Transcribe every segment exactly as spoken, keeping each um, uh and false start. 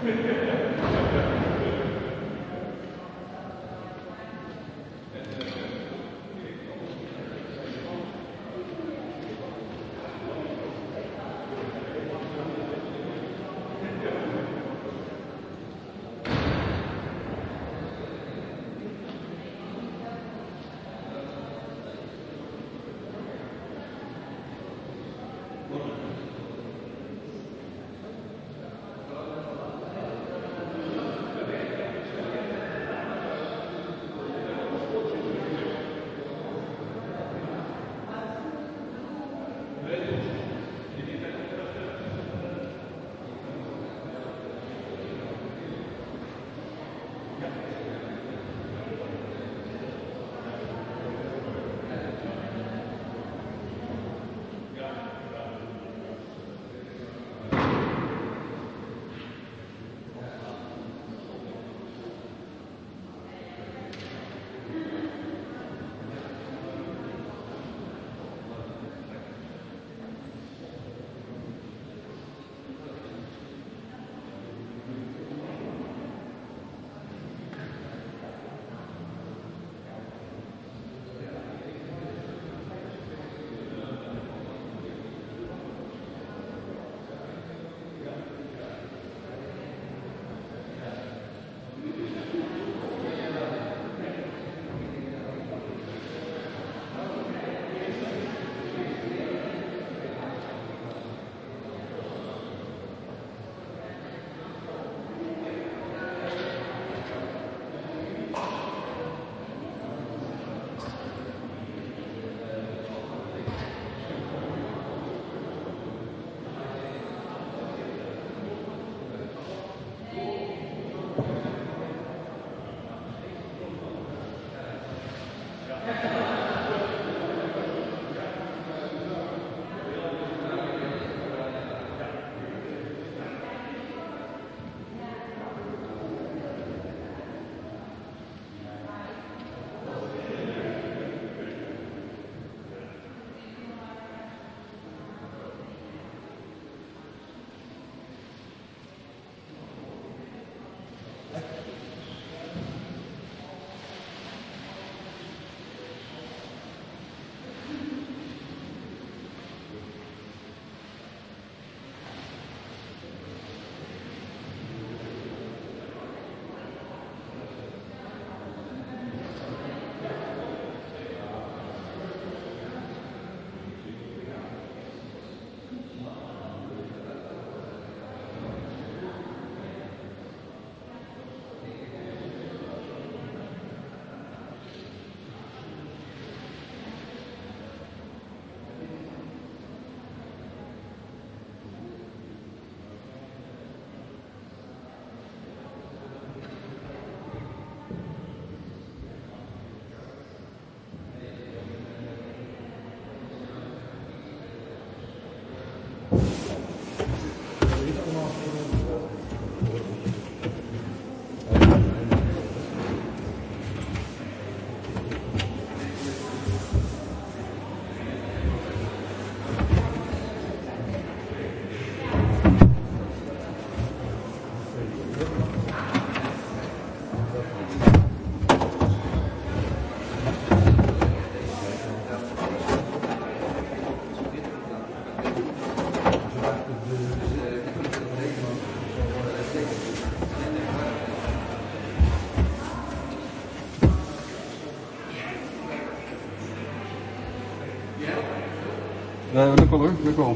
Nee, lukt wel hoor, lukt wel.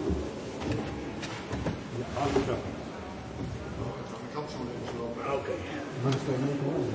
Ja, lukt wel. Ik had zo even zo. Oké. Wat is er nu voor?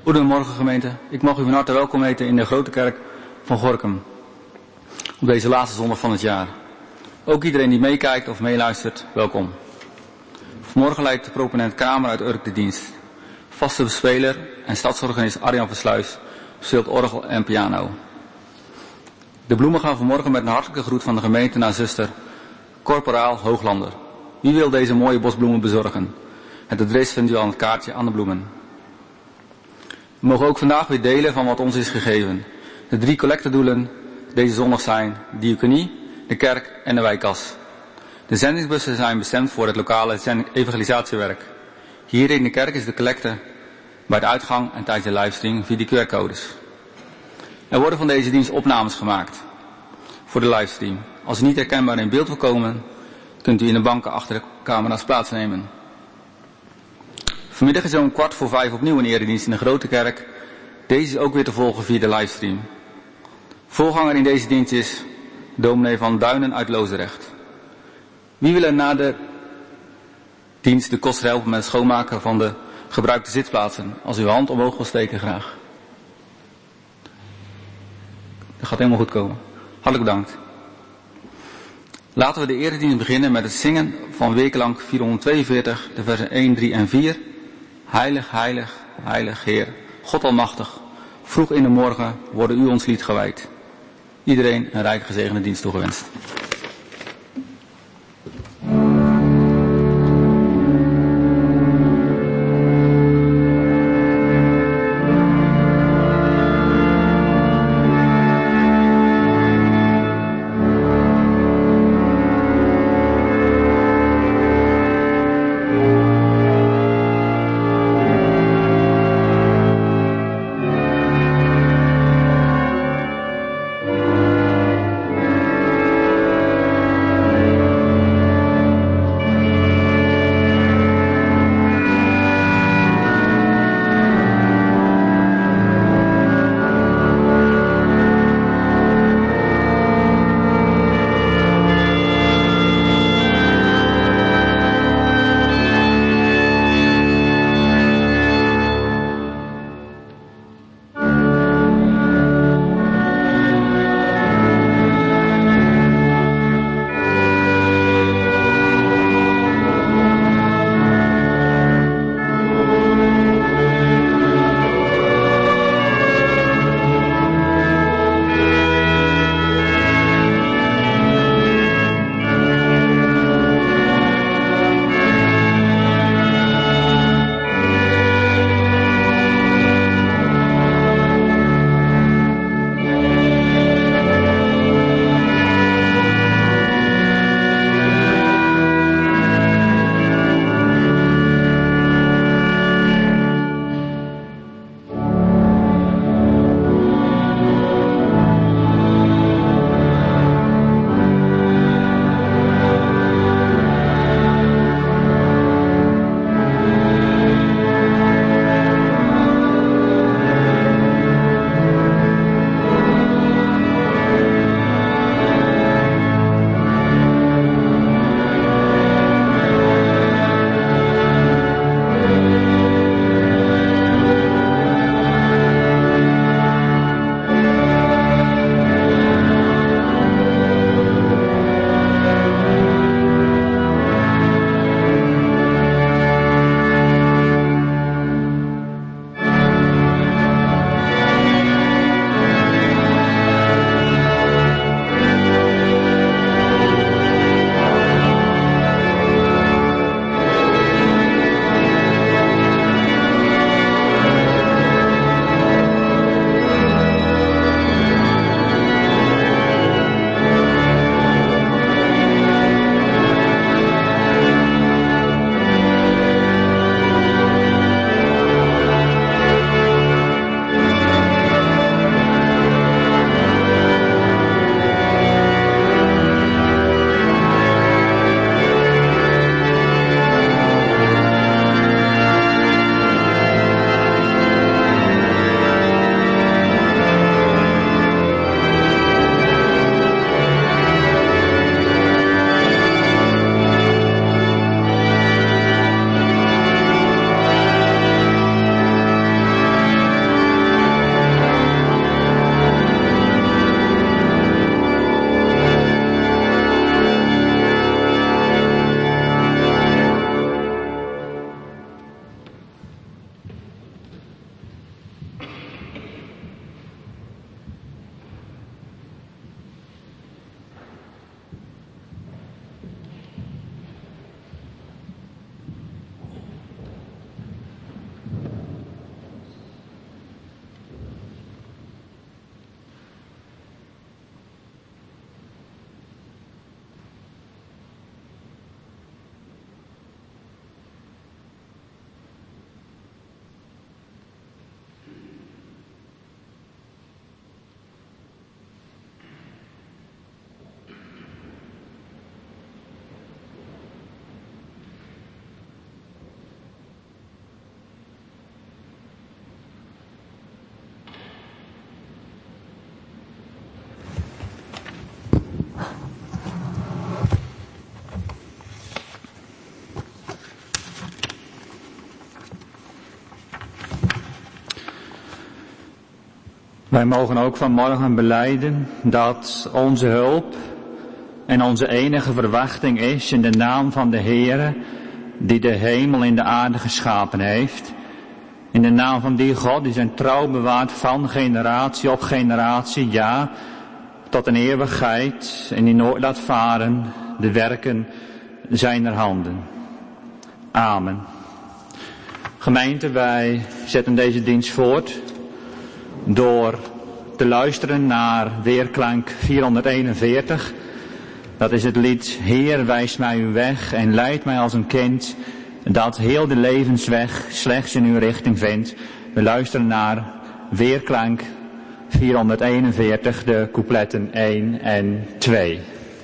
Goedemorgen gemeente, ik mag u van harte welkom heten in de grote kerk van Gorinchem. Op deze laatste zondag van het jaar. Ook iedereen die meekijkt of meeluistert, welkom. Vanmorgen leidt de proponent Kramer uit Urk de dienst. Vaste bespeler en stadsorganist Arjan Versluis speelt orgel en piano. De bloemen gaan vanmorgen met een hartelijke groet van de gemeente naar zuster Corporaal Hooglander. Wie wil deze mooie bosbloemen bezorgen? Het adres vindt u aan het kaartje aan de bloemen. We mogen ook vandaag weer delen van wat ons is gegeven. De drie collectedoelen deze zondag zijn diaconie, de kerk en de wijkkas. De zendingsbussen zijn bestemd voor het lokale evangelisatiewerk. Hier in de kerk is de collecte bij de uitgang en tijdens de livestream via de Q R-codes. Er worden van deze dienst opnames gemaakt voor de livestream. Als u niet herkenbaar in beeld wil komen, kunt u in de banken achter de camera's plaatsnemen. Vanmiddag is er om kwart voor vijf opnieuw een eredienst in de grote kerk. Deze is ook weer te volgen via de livestream. Voorganger in deze dienst is dominee Van Duinen uit Loosdrecht. Wie wil er na de dienst de koster helpen met het schoonmaken van de gebruikte zitplaatsen? Als u uw hand omhoog wil steken, graag. Dat gaat helemaal goed komen. Hartelijk bedankt. Laten we de eredienst beginnen met het zingen van wekenlang vierhonderdtweeënveertig, de versen één, drie en vier. Heilig, heilig, heilig Heer, God almachtig. Vroeg in de morgen worden u ons lied gewijd. Iedereen een rijk gezegende dienst toegewenst. Thank Wij mogen ook vanmorgen belijden dat onze hulp en onze enige verwachting is in de naam van de Heere, die de hemel en de aarde geschapen heeft. In de naam van die God die zijn trouw bewaart van generatie op generatie, ja, tot een eeuwigheid, en die nooit laat varen de werken zijner handen. Amen. Gemeente, wij zetten deze dienst voort door te luisteren naar weerklank vierhonderdeenenveertig. Dat is het lied Heer, wijs mij uw weg en leid mij als een kind dat heel de levensweg slechts in uw richting vindt. We luisteren naar weerklank vierhonderdeenenveertig, de coupletten één en twee.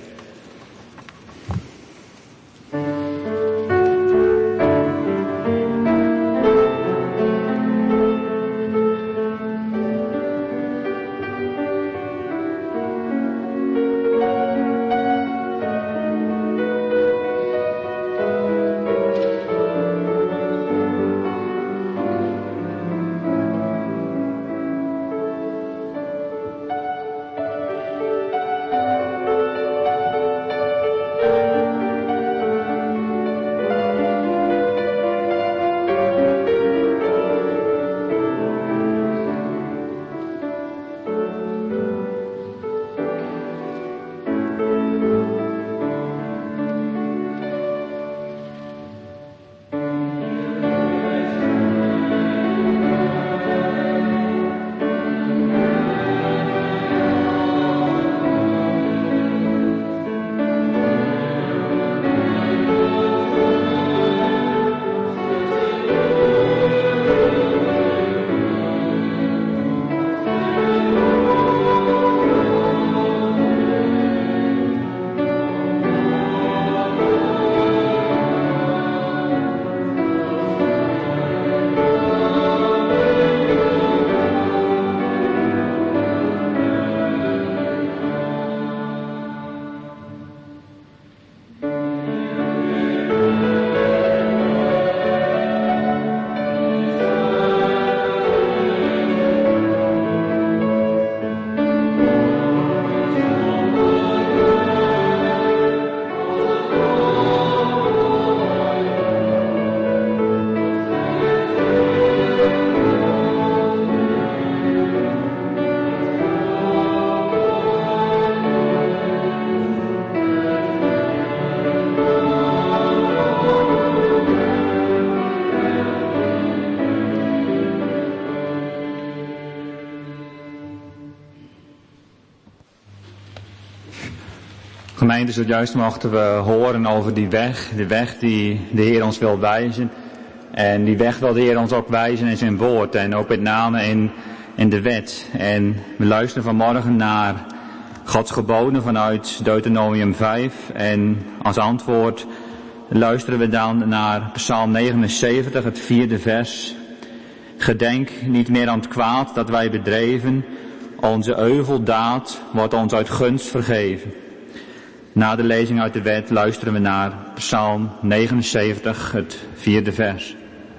Gemeente, zojuist mochten we horen over die weg, de weg die de Heer ons wil wijzen. En die weg wil de Heer ons ook wijzen in zijn woord en ook met name in, in de wet. En we luisteren vanmorgen naar Gods geboden vanuit Deuteronomium vijf. En als antwoord luisteren we dan naar Psalm negenenzeventig, het vierde vers. Gedenk niet meer aan het kwaad dat wij bedreven, onze euveldaad wordt ons uit gunst vergeven. Na de lezing uit de wet luisteren we naar Psalm negenenzeventig, het vierde vers.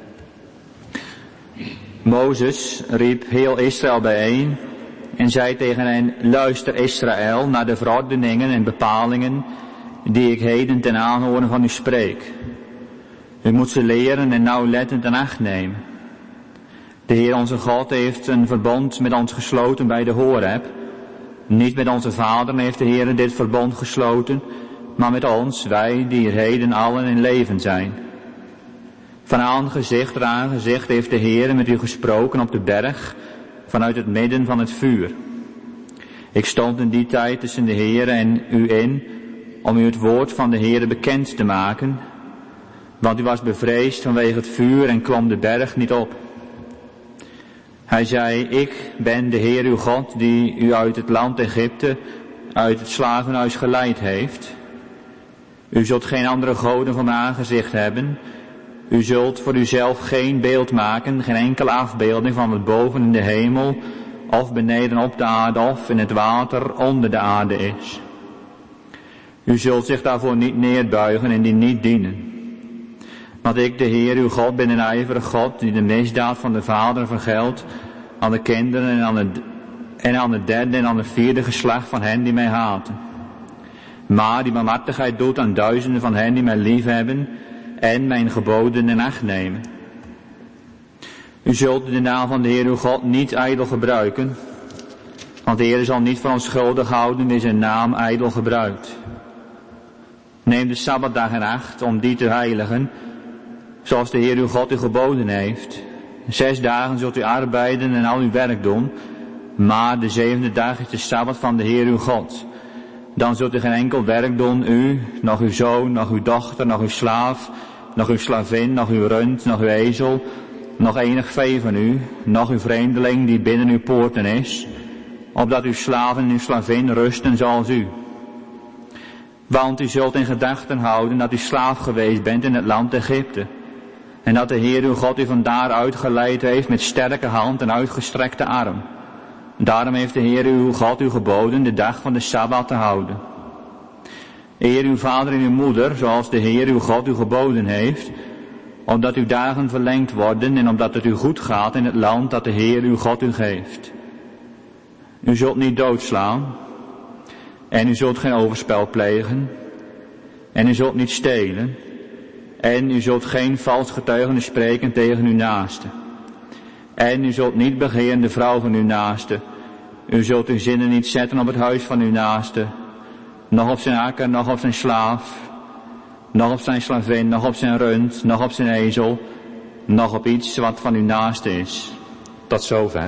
Mozes riep heel Israël bijeen en zei tegen hen: luister Israël naar de verordeningen en bepalingen die ik heden ten aanhoren van u spreek. U moet ze leren en nauwlettend in acht nemen. De Heer onze God heeft een verbond met ons gesloten bij de Horeb. Niet met onze vaderen heeft de Heer dit verbond gesloten, maar met ons, wij die er heden allen in leven zijn. Van aangezicht tot aangezicht heeft de Heer met u gesproken op de berg, vanuit het midden van het vuur. Ik stond in die tijd tussen de Heer en u in, om u het woord van de Heer bekend te maken, want u was bevreesd vanwege het vuur en klom de berg niet op. Hij zei: ik ben de Heer uw God die u uit het land Egypte, uit het slavenhuis geleid heeft. U zult geen andere goden voor mijn aangezicht hebben. U zult voor uzelf geen beeld maken, geen enkele afbeelding van wat boven in de hemel, of beneden op de aarde, of in het water onder de aarde is. U zult zich daarvoor niet neerbuigen en die niet dienen. Want ik, de Heer uw God, ben een ijverige God die de misdaad van de vader vergeldt aan de kinderen en aan de en aan het derde en aan het vierde geslacht van hen die mij haten. Maar die barmhartigheid doet aan duizenden van hen die mij liefhebben en mijn geboden in acht nemen. U zult de naam van de Heer uw God niet ijdel gebruiken, want de Heer zal niet van ons schuldig houden die zijn naam ijdel gebruikt. Neem de Sabbatdag in acht om die te heiligen, zoals de Heer uw God u geboden heeft. Zes dagen zult u arbeiden en al uw werk doen, maar de zevende dag is de Sabbat van de Heer uw God. Dan zult u geen enkel werk doen, u, nog uw zoon, nog uw dochter, nog uw slaaf, nog uw slavin, nog uw rund, nog uw ezel, nog enig vee van u, nog uw vreemdeling die binnen uw poorten is, opdat uw slaven en uw slavin rusten zoals u. Want u zult in gedachten houden dat u slaaf geweest bent in het land Egypte, en dat de Heer uw God u vandaar uitgeleid heeft met sterke hand en uitgestrekte arm. Daarom heeft de Heer uw God u geboden de dag van de Sabbat te houden. Eer uw vader en uw moeder, zoals de Heer uw God u geboden heeft, opdat uw dagen verlengd worden en omdat het u goed gaat in het land dat de Heer uw God u geeft. U zult niet doodslaan, en u zult geen overspel plegen, en u zult niet stelen, en u zult geen vals getuigenis spreken tegen uw naaste. En u zult niet begeren de vrouw van uw naaste. U zult uw zinnen niet zetten op het huis van uw naaste, nog op zijn akker, nog op zijn slaaf, nog op zijn slavin, nog op zijn rund, nog op zijn ezel, nog op iets wat van uw naaste is. Tot zover.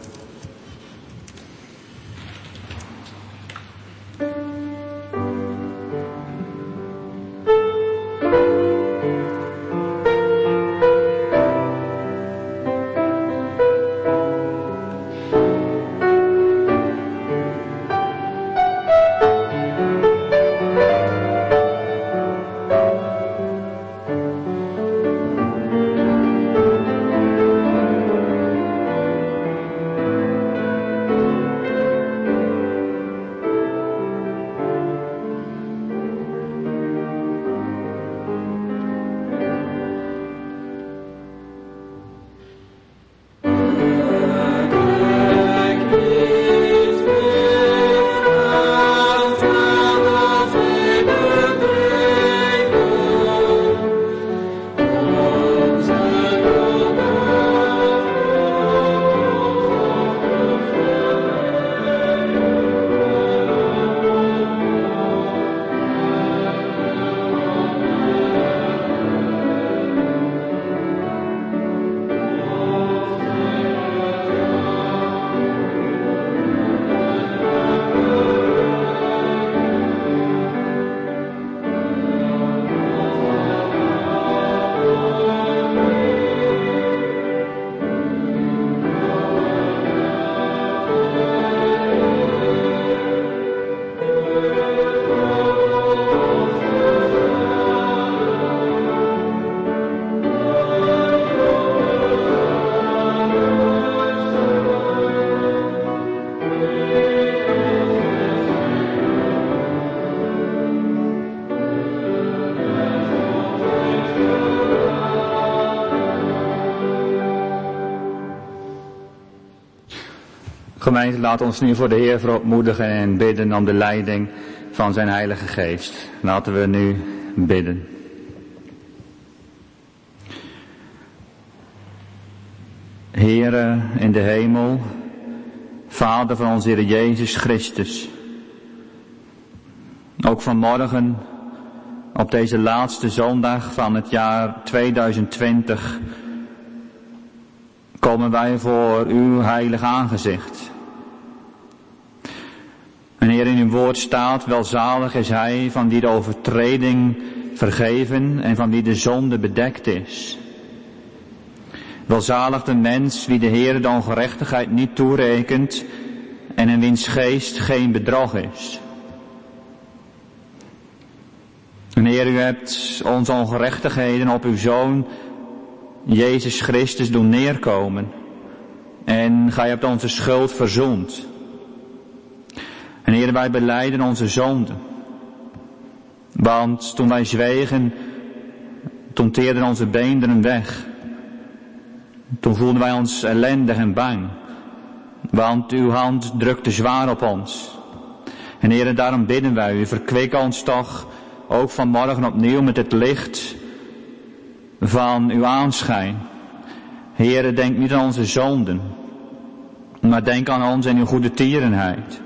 Gemeente, laat ons nu voor de Heer verootmoedigen en bidden om de leiding van zijn Heilige Geest. Laten we nu bidden. Heere in de hemel, Vader van onze Heer Jezus Christus. Ook vanmorgen, op deze laatste zondag van het jaar tweeduizend twintig, komen wij voor uw heilig aangezicht. En Heer, in uw woord staat, welzalig is hij van wie de overtreding vergeven en van wie de zonde bedekt is. Welzalig de mens wie de Heer de ongerechtigheid niet toerekent en in wiens geest geen bedrog is. En Heer, u hebt onze ongerechtigheden op uw Zoon Jezus Christus doen neerkomen. En gij hebt onze schuld verzoend. En Heer, wij belijden onze zonden. Want toen wij zwegen, toen teerden onze beenderen weg. Toen voelden wij ons ellendig en bang. Want uw hand drukt te zwaar op ons. En Heere, daarom bidden wij u, verkwik ons toch ook vanmorgen opnieuw met het licht van uw aanschijn. Heere, denk niet aan onze zonden, maar denk aan ons en uw goede tierenheid.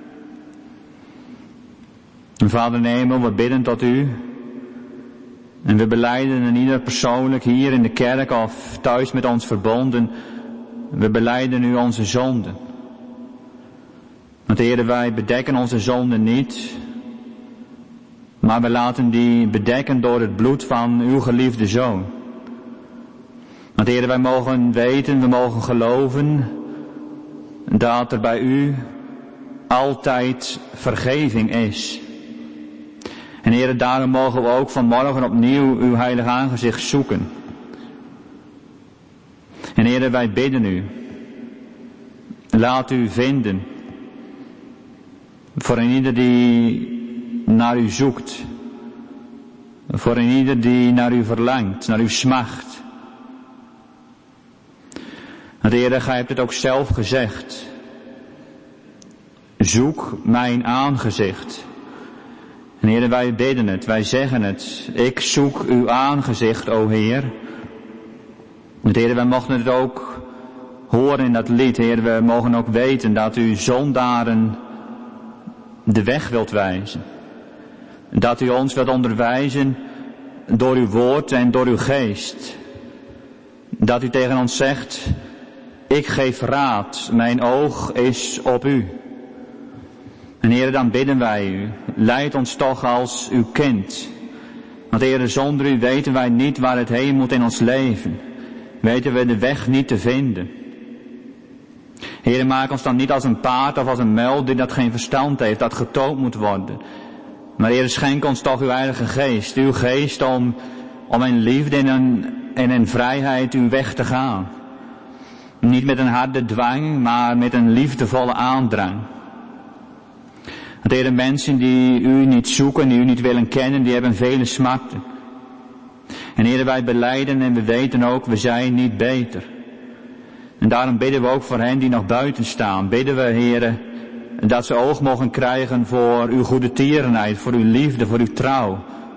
En Vader in de hemel, we bidden tot u. En we belijden en ieder persoonlijk hier in de kerk of thuis met ons verbonden. We belijden u onze zonden. Want Heere, wij bedekken onze zonden niet. Maar we laten die bedekken door het bloed van uw geliefde Zoon. Want Heere, wij mogen weten, we mogen geloven dat er bij u altijd vergeving is. En Heere, daarom mogen we ook vanmorgen opnieuw uw heilig aangezicht zoeken. En Heere, wij bidden u, laat u vinden, voor een ieder die naar u zoekt, voor een ieder die naar u verlangt, naar u smacht. Want Heere, gij hebt het ook zelf gezegd, zoek mijn aangezicht. En Heere, wij bidden het, wij zeggen het. Ik zoek uw aangezicht, o Heer. Want Heere, wij mogen het ook horen in dat lied. Heer, we mogen ook weten dat u zondaren de weg wilt wijzen. Dat u ons wilt onderwijzen door uw woord en door uw geest. Dat u tegen ons zegt, ik geef raad, mijn oog is op u. En Heere, dan bidden wij u, leid ons toch als uw kind. Want Heere, zonder u weten wij niet waar het heen moet in ons leven. Weten we de weg niet te vinden. Heere, maak ons dan niet als een paard of als een muil die dat geen verstand heeft, dat getoond moet worden. Maar Heere, schenk ons toch uw heilige geest, uw geest om, om in liefde en in, en in vrijheid uw weg te gaan. Niet met een harde dwang, maar met een liefdevolle aandrang. Want Heere, mensen die u niet zoeken, die u niet willen kennen, die hebben vele smarten. En Heere, wij belijden en we weten ook, we zijn niet beter. En daarom bidden we ook voor hen die nog buiten staan. Bidden we, Heere, dat ze oog mogen krijgen voor uw goede tierenheid, voor uw liefde, voor uw trouw.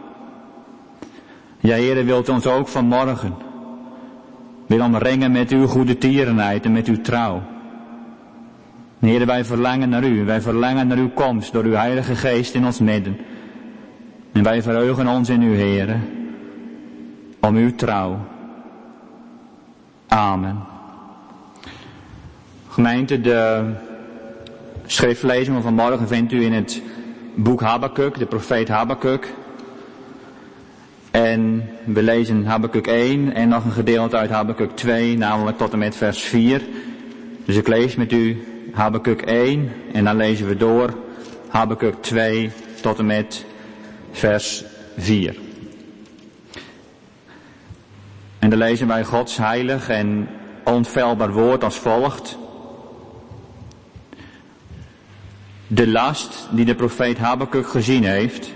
Ja, Heere, wilt ons ook vanmorgen wil omringen met uw goede tierenheid en met uw trouw. Heere, wij verlangen naar u, wij verlangen naar uw komst door uw heilige geest in ons midden. En wij verheugen ons in u, Heere, om uw trouw. Amen. Gemeente, de schriftlezing van vanmorgen vindt u in het boek Habakuk, de profeet Habakuk. En we lezen Habakuk één en nog een gedeelte uit Habakuk twee, namelijk tot en met vers vier. Dus ik lees met u Habakuk één en dan lezen we door Habakuk twee tot en met vers vier. En dan lezen wij Gods heilig en onfeilbaar woord als volgt. De last die de profeet Habakuk gezien heeft.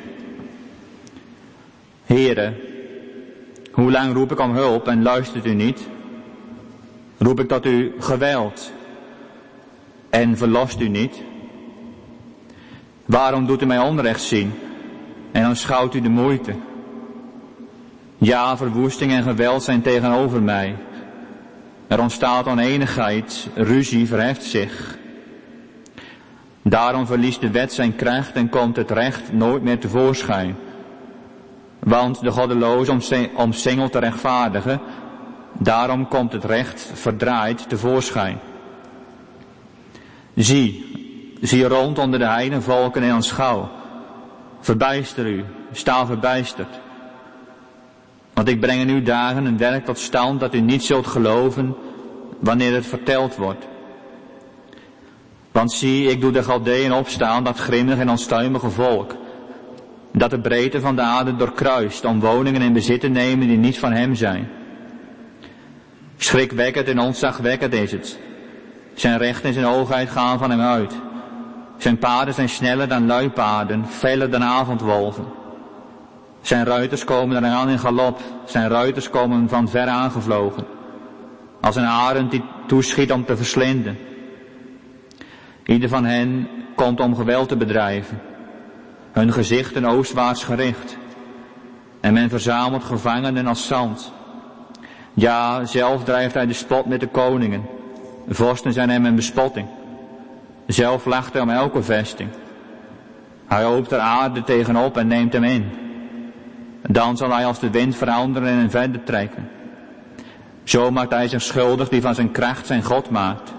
Heere, hoe lang roep ik om hulp en luistert u niet? Roep ik tot u geweld en verlost u niet? Waarom doet u mij onrecht zien en aanschouwt u de moeite? Ja, verwoesting en geweld zijn tegenover mij. Er ontstaat oneenigheid, ruzie verheft zich. Daarom verliest de wet zijn kracht en komt het recht nooit meer tevoorschijn. Want de goddeloze omsingelt de rechtvaardige, daarom komt het recht verdraaid tevoorschijn. Zie, zie rond onder de heidenvolken en aanschouw. Verbijster u, sta verbijsterd. Want ik breng in uw dagen een werk tot stand dat u niet zult geloven wanneer het verteld wordt. Want zie, ik doe de Galdeën opstaan, dat grimmig en onstuimige volk, dat de breedte van de aarde doorkruist, om woningen in bezit te nemen die niet van hem zijn. Schrikwekkend en ontzagwekkend is het. Zijn recht en zijn hoogheid gaan van hem uit. Zijn paarden zijn sneller dan luipaarden, feller dan avondwolven. Zijn ruiters komen eraan in galop, zijn ruiters komen van ver aangevlogen. Als een arend die toeschiet om te verslinden. Ieder van hen komt om geweld te bedrijven. Hun gezichten oostwaarts gericht. En men verzamelt gevangenen als zand. Ja, zelf drijft hij de spot met de koningen. Vorsten zijn hem een bespotting. Zelf lacht hij om elke vesting. Hij hoopt er aarde tegenop en neemt hem in. Dan zal hij als de wind veranderen en verder trekken. Zo maakt hij zich schuldig die van zijn kracht zijn God maakt.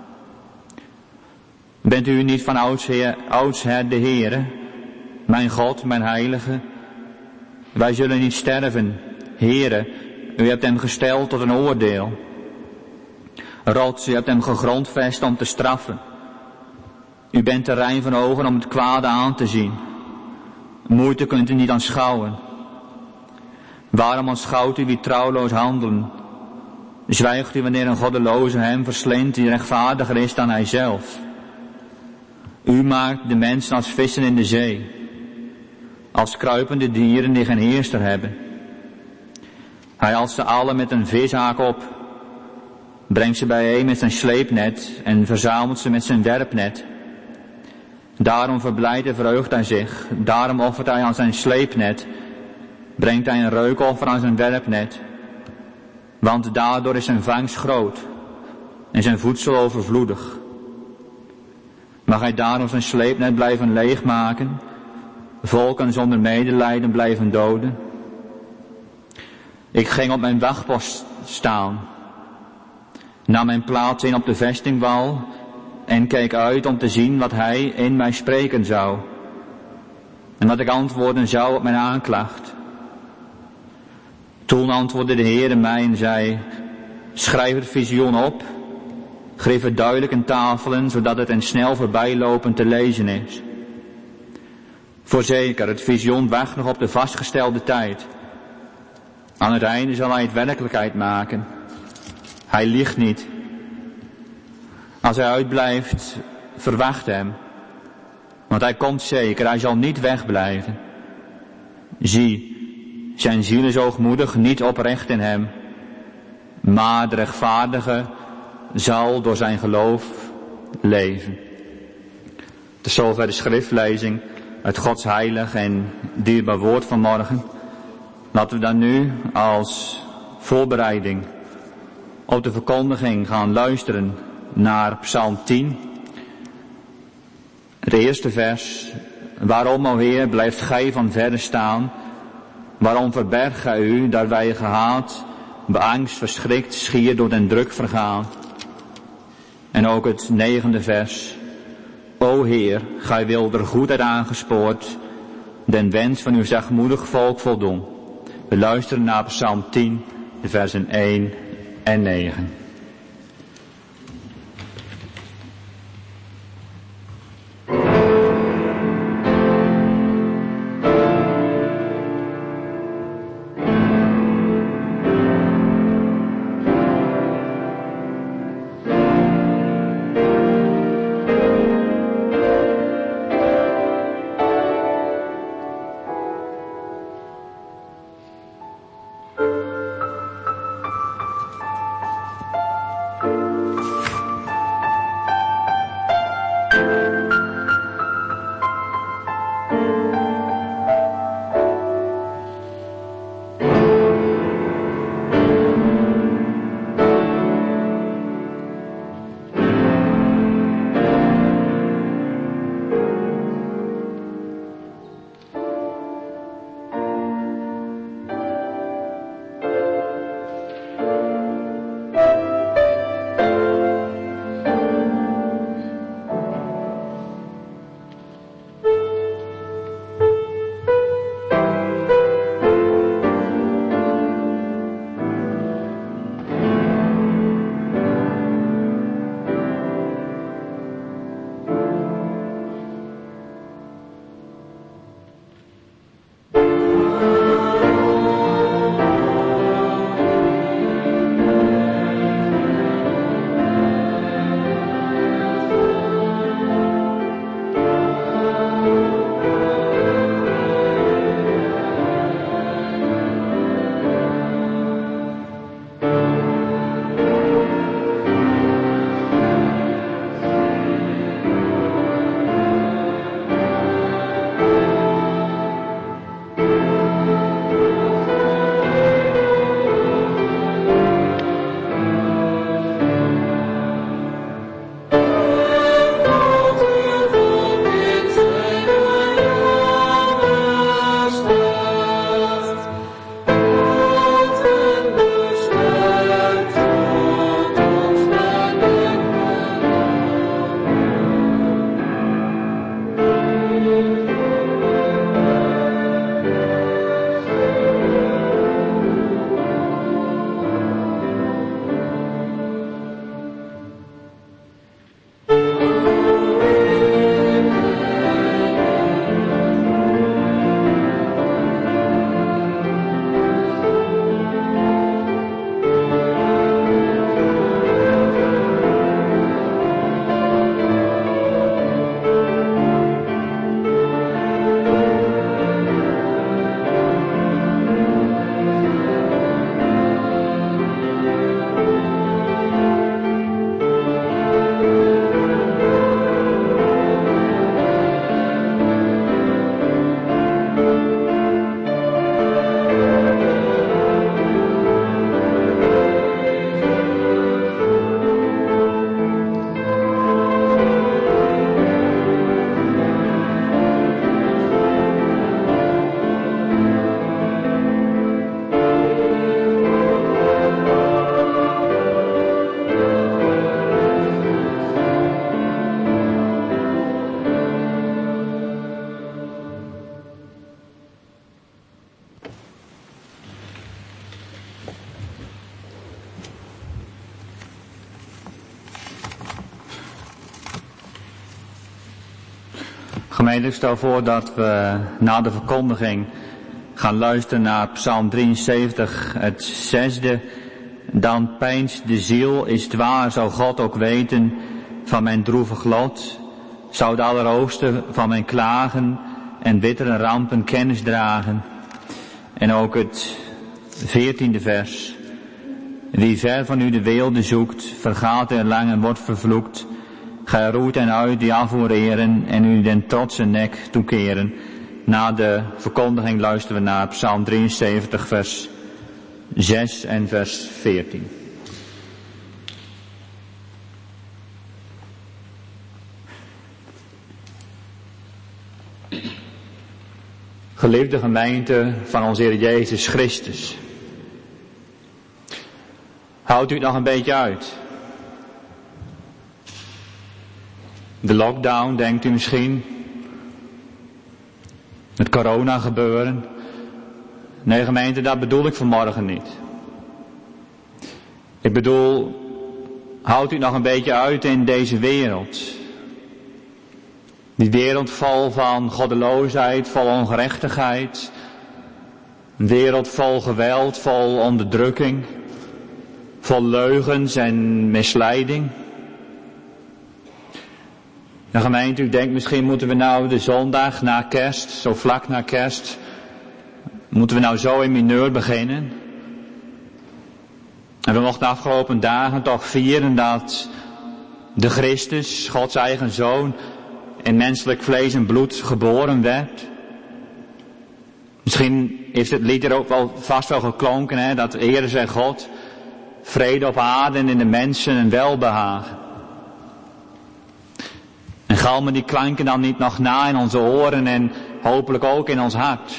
Bent u niet van oudsher, oudsher de Heere, mijn God, mijn Heilige? Wij zullen niet sterven, Heere, u hebt hem gesteld tot een oordeel. Rots, u hebt hem gegrondvest om te straffen. U bent te rein van ogen om het kwade aan te zien. Moeite kunt u niet aanschouwen. Waarom aanschouwt u wie trouwloos handelen? Zwijgt u wanneer een goddeloze hem verslindt die rechtvaardiger is dan hij zelf? U maakt de mensen als vissen in de zee, als kruipende dieren die geen heerster hebben. Hij haalt ze allen met een vishaak op, brengt ze bijeen met zijn sleepnet en verzamelt ze met zijn werpnet. Daarom verblijdt en verheugt hij zich, daarom offert hij aan zijn sleepnet, brengt hij een reukoffer aan zijn werpnet. Want daardoor is zijn vangst groot en zijn voedsel overvloedig. Mag hij daarom zijn sleepnet blijven leegmaken, volken zonder medelijden blijven doden? Ik ging op mijn wachtpost staan, nam mijn plaats in op de vestingwal en keek uit om te zien wat hij in mij spreken zou en wat ik antwoorden zou op mijn aanklacht. Toen antwoordde de Heere mij en zei, schrijf het visioen op, schrijf het duidelijk in tafelen, zodat het en snel voorbijlopend te lezen is. Voorzeker, het visioen wacht nog op de vastgestelde tijd. Aan het einde zal hij het werkelijkheid maken. Hij liegt niet. Als hij uitblijft, verwacht hem. Want hij komt zeker, hij zal niet wegblijven. Zie, zijn ziel is hoogmoedig, niet oprecht in hem. Maar de rechtvaardige zal door zijn geloof leven. Tot zover de schriftlezing uit Gods heilig en dierbaar woord van morgen. Laten we dan nu als voorbereiding op de verkondiging gaan luisteren naar Psalm tien. Het eerste vers. Waarom, o Heer, blijft gij van verre staan? Waarom verbergt gij u, dat wij gehaat, beangst, verschrikt, schier door den druk vergaan? En ook het negende vers. O Heer, gij wilt er goedheid aangespoord, den wens van uw zachtmoedig volk voldoen. We luisteren naar Psalm tien, de versen één en negen. Gemeente, ik stel voor dat we na de verkondiging gaan luisteren naar Psalm drieënzeventig, het zesde. Dan pijnst de ziel, is het waar, zou God ook weten van mijn droevig lot. Zou de Allerhoogste van mijn klagen en bittere rampen kennis dragen. En ook het veertiende vers. Wie ver van u de weelde zoekt, vergaat er lang en wordt vervloekt. Gij roeit en uit die afvoereren en u den trotse nek toekeren. Na de verkondiging luisteren we naar Psalm drieënzeventig vers zes en vers veertien. Geliefde gemeente van onze Heer Jezus Christus. Houdt u het nog een beetje uit? De lockdown, denkt u misschien? Het corona gebeuren? Nee, gemeente, dat bedoel ik vanmorgen niet. Ik bedoel, houdt u het nog een beetje uit in deze wereld? Die wereld vol van goddeloosheid, vol ongerechtigheid. Een wereld vol geweld, vol onderdrukking. Vol leugens en misleiding. De gemeente, u denkt misschien moeten we nou de zondag na kerst, zo vlak na kerst, moeten we nou zo in mineur beginnen? En we mochten de afgelopen dagen toch vieren dat de Christus, Gods eigen Zoon, in menselijk vlees en bloed geboren werd. Misschien heeft het lied er ook wel vast wel geklonken, hè, dat ere zij God, vrede op aarde en in de mensen een welbehagen. En galmen die klanken dan niet nog na in onze oren en hopelijk ook in ons hart.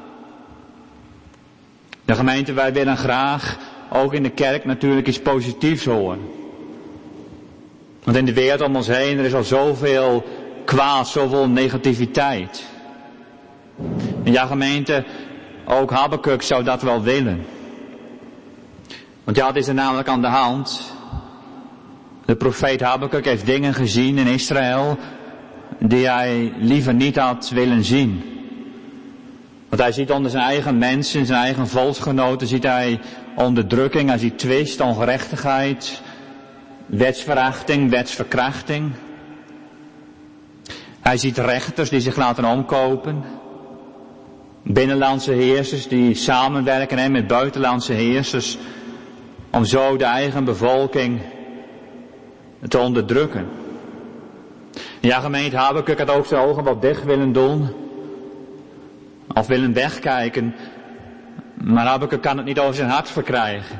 De gemeente, wij willen graag ook in de kerk natuurlijk iets positiefs horen. Want in de wereld om ons heen, er is al zoveel kwaad, zoveel negativiteit. En ja, gemeente, ook Habakuk zou dat wel willen. Want ja, het is er namelijk aan de hand. De profeet Habakuk heeft dingen gezien in Israël die hij liever niet had willen zien. Want hij ziet onder zijn eigen mensen, zijn eigen volksgenoten, ziet hij onderdrukking, hij ziet twist, ongerechtigheid, wetsverachting, wetsverkrachting. Hij ziet rechters die zich laten omkopen. Binnenlandse heersers die samenwerken hè, met buitenlandse heersers om zo de eigen bevolking te onderdrukken. Ja, gemeente Habakuk had ook zijn ogen wat dicht willen doen. Of willen wegkijken. Maar Habakuk kan het niet over zijn hart verkrijgen.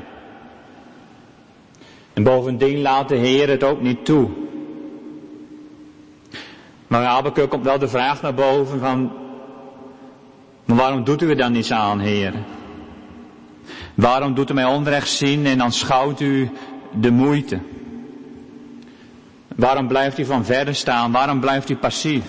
En bovendien laat de Heer het ook niet toe. Maar Habakuk komt wel de vraag naar boven van, maar waarom doet u er dan niets aan, Heer? Waarom doet u mij onrecht zien en aanschouwt u de moeite? Waarom blijft u van verder staan? Waarom blijft u passief?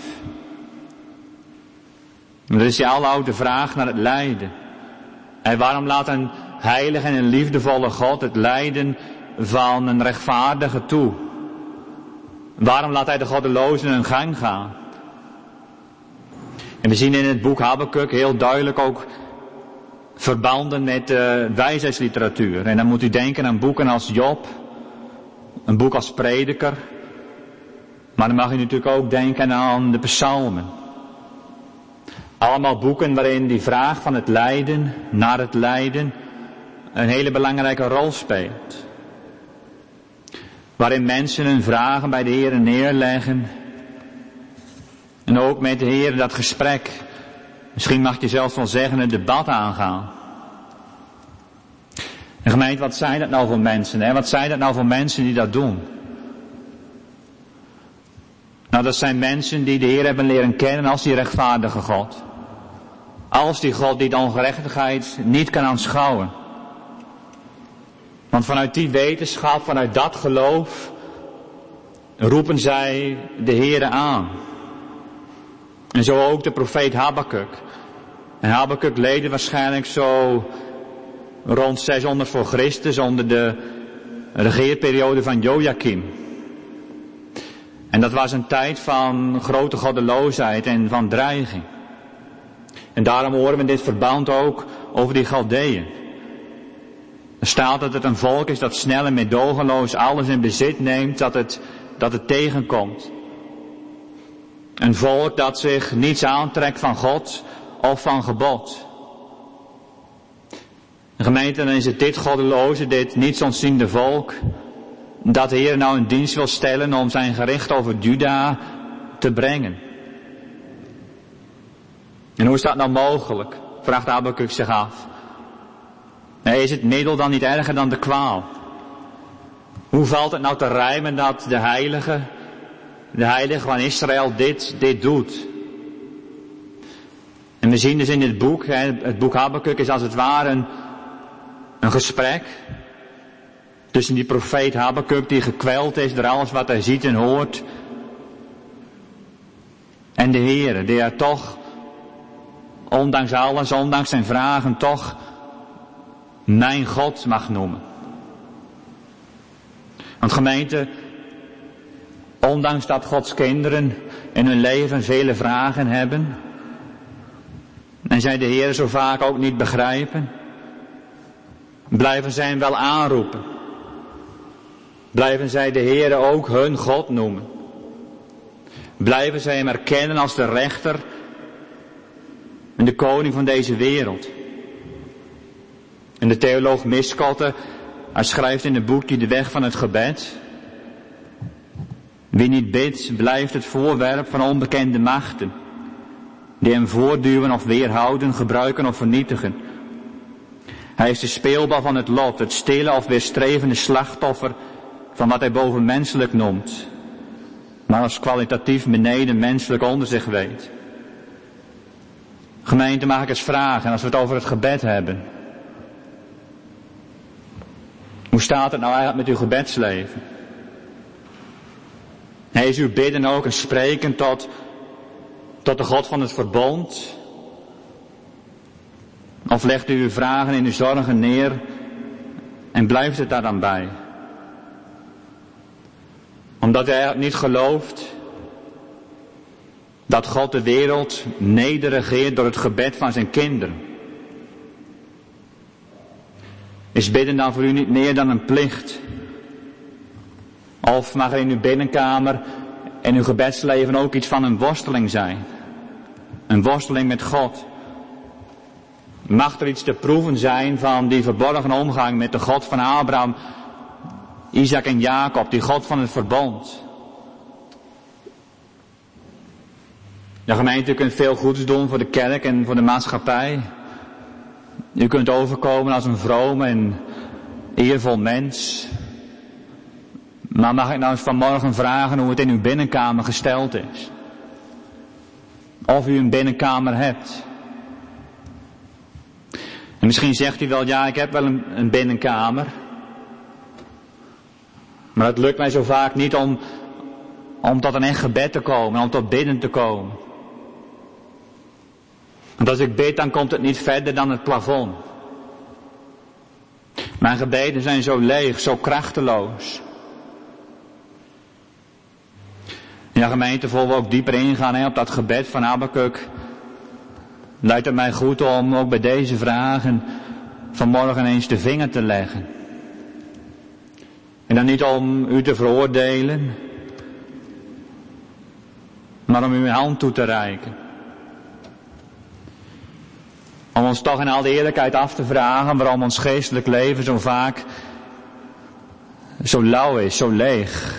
Dat is die aloude vraag naar het lijden. En waarom laat een heilige en een liefdevolle God het lijden van een rechtvaardige toe? Waarom laat hij de goddelozen hun gang gaan? En we zien in het boek Habakuk heel duidelijk ook verbanden met uh, wijsheidsliteratuur. En dan moet u denken aan boeken als Job, een boek als Prediker. Maar dan mag u natuurlijk ook denken aan de psalmen. Allemaal boeken waarin die vraag van het lijden, naar het lijden, een hele belangrijke rol speelt. Waarin mensen hun vragen bij de Heer neerleggen. En ook met de Heer dat gesprek, misschien mag je zelfs wel zeggen, een debat aangaan. En gemeente, wat zijn dat nou voor mensen? Hè? Wat zijn dat nou voor mensen die dat doen? Nou, dat zijn mensen die de Heer hebben leren kennen als die rechtvaardige God. Als die God die de ongerechtigheid niet kan aanschouwen. Want vanuit die wetenschap, vanuit dat geloof, roepen zij de Heere aan. En zo ook de profeet Habakuk. En Habakuk leefde waarschijnlijk zo rond zeshonderd voor Christus onder de regeerperiode van Joachim. En dat was een tijd van grote goddeloosheid en van dreiging. En daarom horen we in dit verband ook over die Galdeeën. Er staat dat het een volk is dat snel en meedogenloos alles in bezit neemt, dat het, dat het tegenkomt. Een volk dat zich niets aantrekt van God of van gebod. De gemeente, dan is het dit goddeloze, dit niets ontziende volk, dat de Heer nou in dienst wil stellen om zijn gericht over Juda te brengen. En hoe is dat nou mogelijk? Vraagt Habakuk zich af. Nee, is het middel dan niet erger dan de kwaal? Hoe valt het nou te rijmen dat de heilige, de heilige van Israël dit, dit doet? En we zien dus in dit boek, het boek Habakuk is als het ware een, een gesprek tussen die profeet Habakuk die gekweld is door alles wat hij ziet en hoort. En de Heere die er toch, ondanks alles, ondanks zijn vragen, toch mijn God mag noemen. Want gemeente, ondanks dat Gods kinderen in hun leven vele vragen hebben, en zij de Heer zo vaak ook niet begrijpen, blijven zij hem wel aanroepen. Blijven zij de Heer ook hun God noemen. Blijven zij hem erkennen als de rechter en de koning van deze wereld. En de theoloog Miskotte, hij schrijft in het boekje De Weg van het Gebed: wie niet bidt, blijft het voorwerp van onbekende machten, die hem voortduwen of weerhouden, gebruiken of vernietigen. Hij is de speelbal van het lot, het stille of weerstrevende slachtoffer van wat hij bovenmenselijk noemt, maar als kwalitatief beneden menselijk onder zich weet. Gemeente, mag ik eens vragen, als we het over het gebed hebben, hoe staat het nou eigenlijk met uw gebedsleven? Is uw bidden ook een spreken tot, tot de God van het verbond? Of legt u uw vragen en uw zorgen neer en blijft het daar dan bij? Omdat u eigenlijk niet gelooft dat God de wereld nederregeert door het gebed van zijn kinderen. Is bidden dan voor u niet meer dan een plicht? Of mag er in uw binnenkamer en uw gebedsleven ook iets van een worsteling zijn? Een worsteling met God. Mag er iets te proeven zijn van die verborgen omgang met de God van Abraham, Isaac en Jacob, die God van het verbond? De gemeente, u kunt veel goeds doen voor de kerk en voor de maatschappij. U kunt overkomen als een vroom en eervol mens. Maar mag ik nou eens vanmorgen vragen hoe het in uw binnenkamer gesteld is? Of u een binnenkamer hebt? En misschien zegt u wel, ja, ik heb wel een, een binnenkamer. Maar het lukt mij zo vaak niet om, om tot een echt gebed te komen, om tot bidden te komen. Want als ik bid, dan komt het niet verder dan het plafond. Mijn gebeden zijn zo leeg, zo krachteloos. Ja, gemeente, voor we ook dieper ingaan hè, op dat gebed van Habakuk, lijkt het mij goed om ook bij deze vragen vanmorgen eens de vinger te leggen. En dan niet om u te veroordelen, maar om u een hand toe te reiken. Om ons toch in al de eerlijkheid af te vragen waarom ons geestelijk leven zo vaak zo lauw is, zo leeg.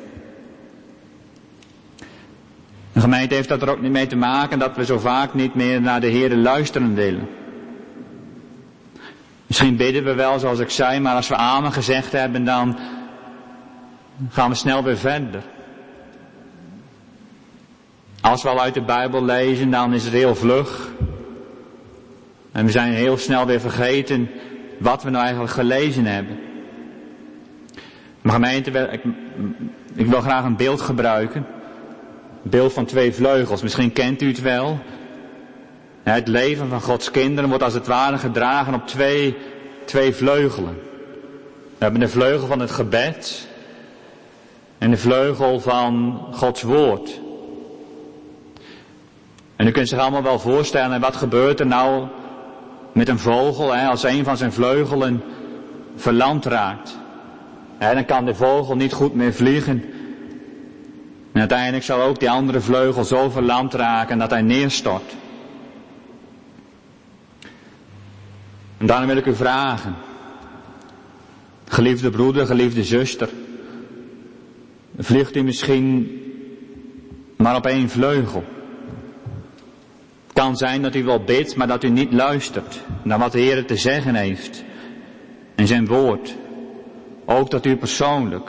De gemeente heeft dat er ook niet mee te maken dat we zo vaak niet meer naar de Heere luisteren willen. Misschien bidden we wel zoals ik zei, maar als we amen gezegd hebben, dan gaan we snel weer verder. Als we al uit de Bijbel lezen, dan is het heel vlug. En we zijn heel snel weer vergeten wat we nou eigenlijk gelezen hebben. Maar gemeente, ik, ik wil graag een beeld gebruiken. Een beeld van twee vleugels. Misschien kent u het wel. Het leven van Gods kinderen wordt als het ware gedragen op twee, twee vleugelen. We hebben de vleugel van het gebed. En de vleugel van Gods woord. En u kunt zich allemaal wel voorstellen, wat gebeurt er nou met een vogel, hè, als een van zijn vleugelen verlamd raakt. Hè, dan kan de vogel niet goed meer vliegen. En uiteindelijk zal ook die andere vleugel zo verlamd raken dat hij neerstort. En daarom wil ik u vragen, geliefde broeder, geliefde zuster, vliegt u misschien maar op één vleugel. Het kan zijn dat u wel bidt, maar dat u niet luistert naar wat de Heer te zeggen heeft in zijn woord. Ook dat u persoonlijk.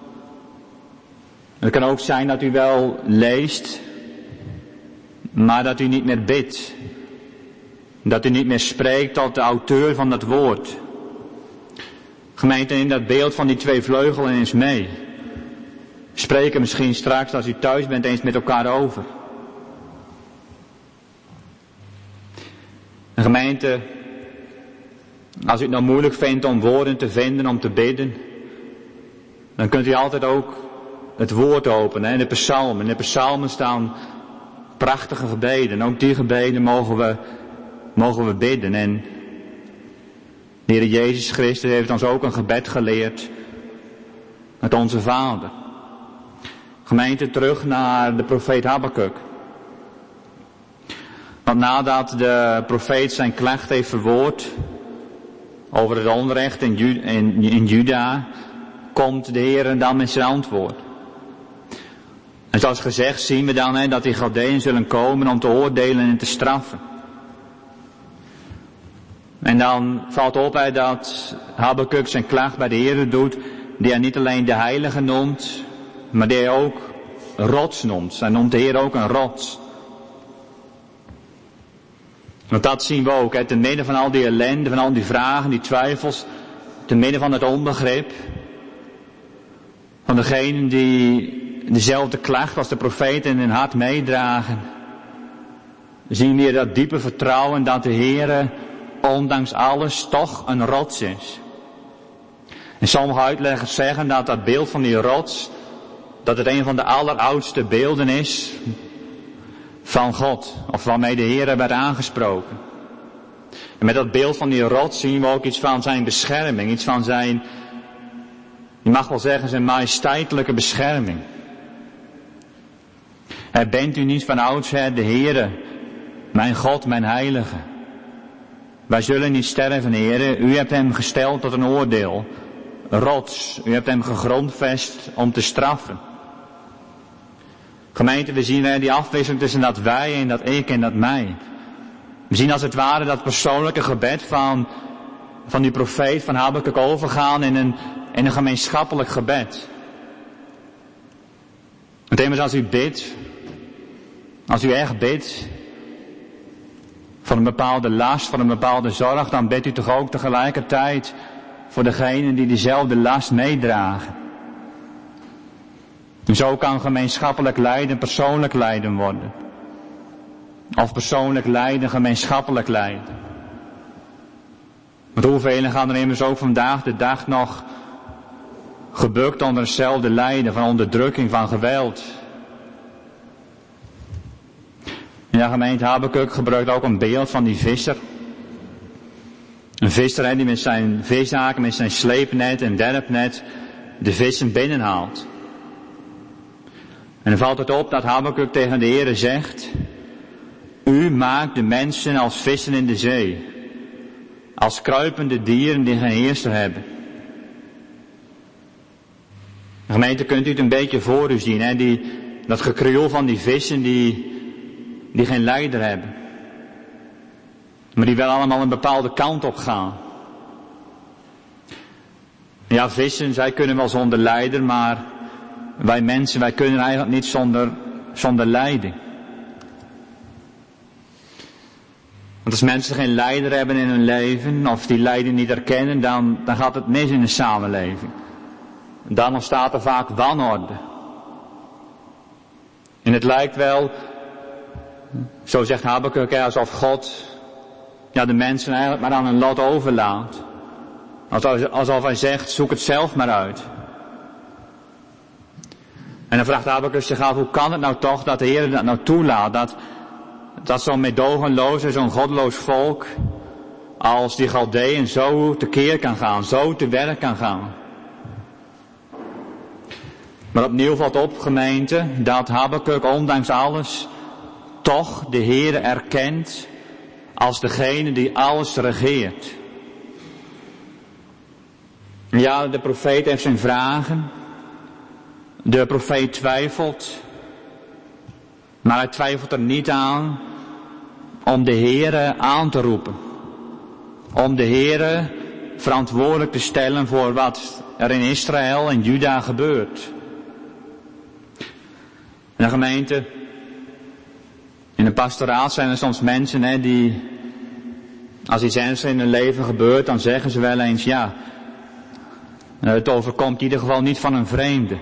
Het kan ook zijn dat u wel leest, maar dat u niet meer bidt. Dat u niet meer spreekt tot de auteur van dat woord. Gemeente, in dat beeld van die twee vleugelen eens mee. Spreek er misschien straks als u thuis bent eens met elkaar over. Een gemeente, als u het nou moeilijk vindt om woorden te vinden, om te bidden, dan kunt u altijd ook het woord openen, hè, de psalmen. In de psalmen staan prachtige gebeden. En ook die gebeden mogen we, mogen we bidden. En de Heer Jezus Christus heeft ons ook een gebed geleerd met onze Vader. Gemeente, terug naar de profeet Habakuk. Want nadat de profeet zijn klacht heeft verwoord over het onrecht in, Ju- in, in Juda, komt de Heer dan met zijn antwoord. En zoals gezegd zien we dan hè, dat die Galdeën zullen komen om te oordelen en te straffen. En dan valt op hè, dat Habakuk zijn klacht bij de Heer doet, die hij niet alleen de heilige noemt, maar die hij ook rots noemt. Hij noemt de Heer ook een rots. Want dat zien we ook, hè, te midden van al die ellende, van al die vragen, die twijfels, te midden van het onbegrip, van degenen die dezelfde klacht als de profeten in hun hart meedragen, zien we dat diepe vertrouwen dat de Heere, ondanks alles, toch een rots is. En sommige uitleggers zeggen dat dat beeld van die rots, dat het een van de alleroudste beelden is van God, of waarmee de Heer werd aangesproken. En met dat beeld van die rots zien we ook iets van zijn bescherming, iets van zijn, je mag wel zeggen, zijn majesteitelijke bescherming. En bent u niet van oudsher de Heere, mijn God, mijn Heilige? Wij zullen niet sterven, Heere, u hebt hem gesteld tot een oordeel, rots, u hebt hem gegrondvest om te straffen. Gemeente, we zien die afwisseling tussen dat wij en dat ik en dat mij. We zien als het ware dat persoonlijke gebed van, van die profeet van Habakuk overgaan in een, in een gemeenschappelijk gebed. Want immers als u bidt, als u echt bidt, voor een bepaalde last, voor een bepaalde zorg, dan bidt u toch ook tegelijkertijd voor degenen die diezelfde last meedragen. En zo kan gemeenschappelijk lijden persoonlijk lijden worden. Of persoonlijk lijden gemeenschappelijk lijden. Want hoeveel gaan er immers ook vandaag de dag nog gebukt onder hetzelfde lijden van onderdrukking, van geweld. Ja, gemeente Habakuk gebruikt ook een beeld van die visser. Een visser hè, die met zijn vishaken, met zijn sleepnet en werpnet de vissen binnenhaalt. En dan valt het op dat Habakuk tegen de Heere zegt, u maakt de mensen als vissen in de zee, als kruipende dieren die geen heerser hebben. De gemeente, kunt u het een beetje voor u zien, hè? Die, dat gekrioel van die vissen die, die geen leider hebben. Maar die wel allemaal een bepaalde kant op gaan. Ja, vissen, zij kunnen wel zonder leider, maar wij mensen, wij kunnen eigenlijk niet zonder, zonder leiding. Want als mensen geen leider hebben in hun leven, of die leiding niet erkennen, dan, dan gaat het mis in de samenleving. Dan ontstaat er vaak wanorde. En het lijkt wel, zo zegt Habakuk, alsof God ja, de mensen eigenlijk maar aan hun lot overlaat. Alsof, alsof hij zegt, zoek het zelf maar uit. En dan vraagt Habakuk zich af, hoe kan het nou toch dat de Heer dat nou toelaat? Dat, dat zo'n meedogenloos en zo'n goddeloos volk als die Galdeën zo tekeer kan gaan, zo te werk kan gaan. Maar opnieuw valt op, gemeente, dat Habakuk ondanks alles toch de Heere erkent als degene die alles regeert. Ja, de profeet heeft zijn vragen. De profeet twijfelt. Maar hij twijfelt er niet aan om de Heere aan te roepen. Om de Heere verantwoordelijk te stellen voor wat er in Israël en Juda gebeurt. En de gemeente, in de pastoraat zijn er soms mensen hè, die, als iets ernstigs in hun leven gebeurt, dan zeggen ze wel eens, ja, het overkomt in ieder geval niet van een vreemde.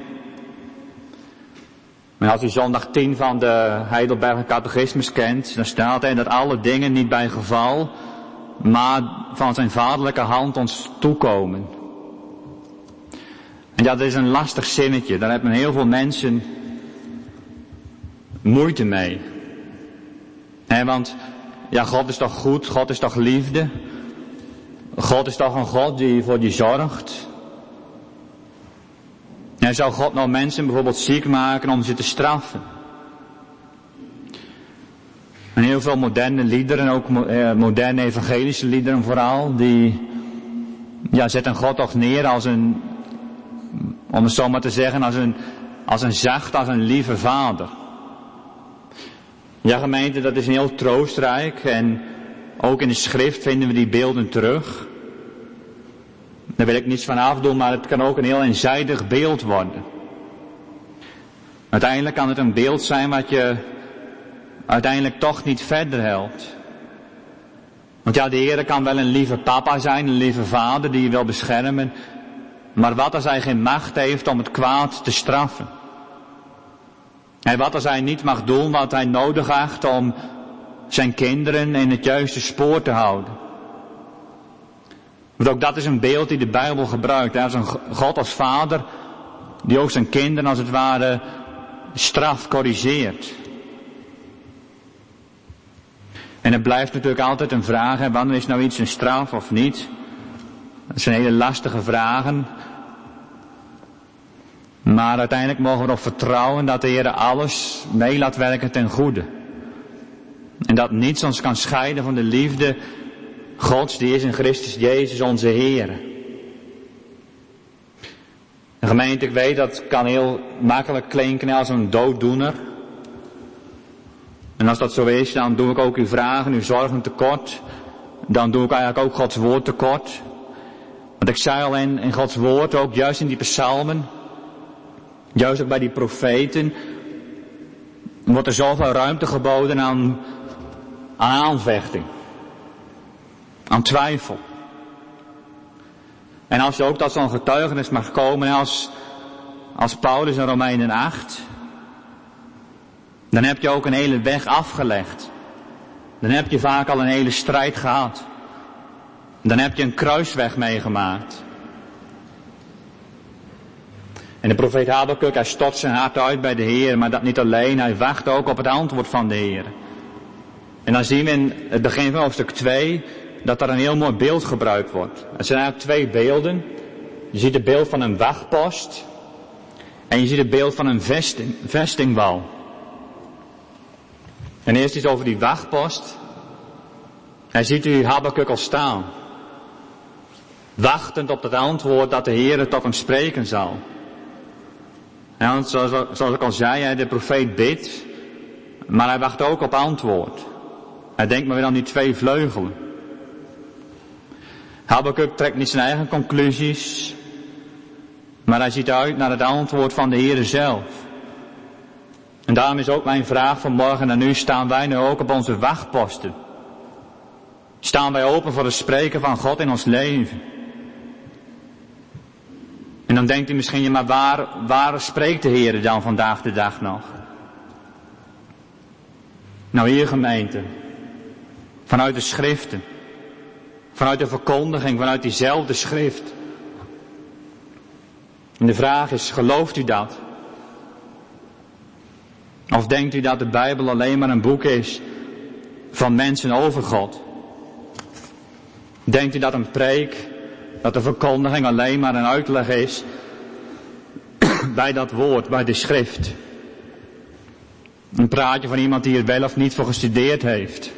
Maar als u zondag tien van de Heidelberger Catechismus kent, dan staat er dat alle dingen niet bij geval, maar van zijn vaderlijke hand ons toekomen. En ja, dat is een lastig zinnetje, daar hebben heel veel mensen moeite mee. He, want, ja, God is toch goed, God is toch liefde. God is toch een God die voor je zorgt. En zou God nou mensen bijvoorbeeld ziek maken om ze te straffen? En heel veel moderne liederen, ook moderne evangelische liederen vooral, die, ja, zetten God toch neer als een, om het zo maar te zeggen, als een, als een zacht, als een lieve vader. Ja, gemeente, dat is heel troostrijk en ook in de schrift vinden we die beelden terug. Daar wil ik niets van afdoen, maar het kan ook een heel eenzijdig beeld worden. Uiteindelijk kan het een beeld zijn wat je uiteindelijk toch niet verder helpt. Want ja, de Heer kan wel een lieve papa zijn, een lieve vader die je wil beschermen. Maar wat als hij geen macht heeft om het kwaad te straffen? En wat als hij niet mag doen wat hij nodig acht om zijn kinderen in het juiste spoor te houden? Want ook dat is een beeld die de Bijbel gebruikt. Hij is een God als vader die ook zijn kinderen als het ware straft, corrigeert. En het blijft natuurlijk altijd een vraag, hè, wanneer is nou iets een straf of niet? Dat zijn hele lastige vragen. Maar uiteindelijk mogen we erop vertrouwen dat de Heer alles mee laat werken ten goede. En dat niets ons kan scheiden van de liefde Gods die is in Christus Jezus onze Heer. De gemeente, ik weet dat kan heel makkelijk klinken als een dooddoener. En als dat zo is, dan doe ik ook uw vragen, uw zorgen tekort. Dan doe ik eigenlijk ook Gods woord tekort. Want ik zei al in, in Gods woord, ook juist in die psalmen, juist ook bij die profeten, wordt er zoveel ruimte geboden aan, aan aanvechting. Aan twijfel. En als je ook tot zo'n getuigenis mag komen als, als Paulus in Romeinen acht, dan heb je ook een hele weg afgelegd. Dan heb je vaak al een hele strijd gehad. Dan heb je een kruisweg meegemaakt. En de profeet Habakuk, hij stot zijn hart uit bij de Heer, maar dat niet alleen, hij wacht ook op het antwoord van de Heer. En dan zien we in het begin van hoofdstuk twee, dat er een heel mooi beeld gebruikt wordt. Het zijn eigenlijk twee beelden. Je ziet het beeld van een wachtpost. En je ziet het beeld van een vesting, vestingwal. En eerst iets over die wachtpost. Hij ziet u Habakuk al staan. Wachtend op het antwoord dat de Heer tot hem spreken zal. En want zoals, zoals ik al zei, de profeet bidt. Maar hij wacht ook op antwoord. Hij denkt maar weer aan die twee vleugelen. Habakuk trekt niet zijn eigen conclusies, maar hij ziet uit naar het antwoord van de Heere zelf. En daarom is ook mijn vraag vanmorgen aan u, staan wij nu ook op onze wachtposten? Staan wij open voor het spreken van God in ons leven? En dan denkt u misschien, ja, maar waar, waar spreekt de Heere dan vandaag de dag nog? Nou, hier gemeente, vanuit de schriften. Vanuit de verkondiging, vanuit diezelfde schrift. En de vraag is, gelooft u dat? Of denkt u dat de Bijbel alleen maar een boek is van mensen over God? Denkt u dat een preek, dat de verkondiging alleen maar een uitleg is bij dat woord, bij de schrift? Een praatje van iemand die er wel of niet voor gestudeerd heeft.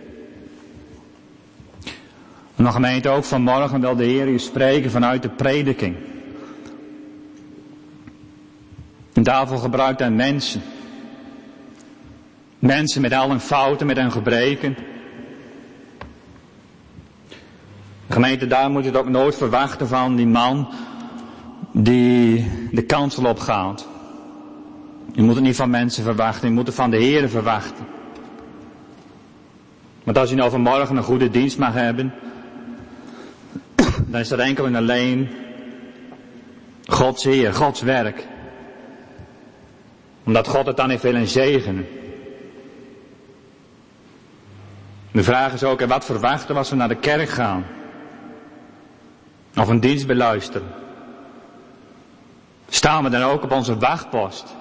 En dan gemeente ook vanmorgen wil de Heer u spreken vanuit de prediking. En daarvoor gebruikt hij mensen. Mensen met al hun fouten, met hun gebreken. De gemeente, daar moet je het ook nooit verwachten van die man die de kansel opgaat. Je moet het niet van mensen verwachten, je moet het van de Heer verwachten. Want als je nou vanmorgen een goede dienst mag hebben, dan is dat enkel en alleen Gods Heer, Gods werk. Omdat God het dan heeft willen zegenen. De vraag is ook, en wat verwachten we als we naar de kerk gaan? Of een dienst beluisteren? Staan we dan ook op onze wachtpost?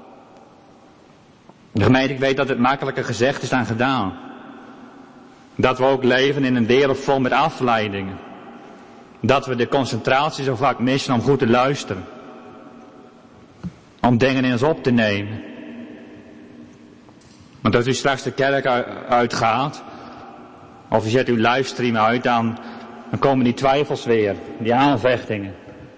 De gemeente, ik weet dat het makkelijker gezegd is dan gedaan. Dat we ook leven in een wereld vol met afleidingen. Dat we de concentratie zo vaak missen om goed te luisteren. Om dingen in ons op te nemen. Want als u straks de kerk uitgaat, of u zet uw livestream uit, dan, dan komen die twijfels weer, die aanvechtingen.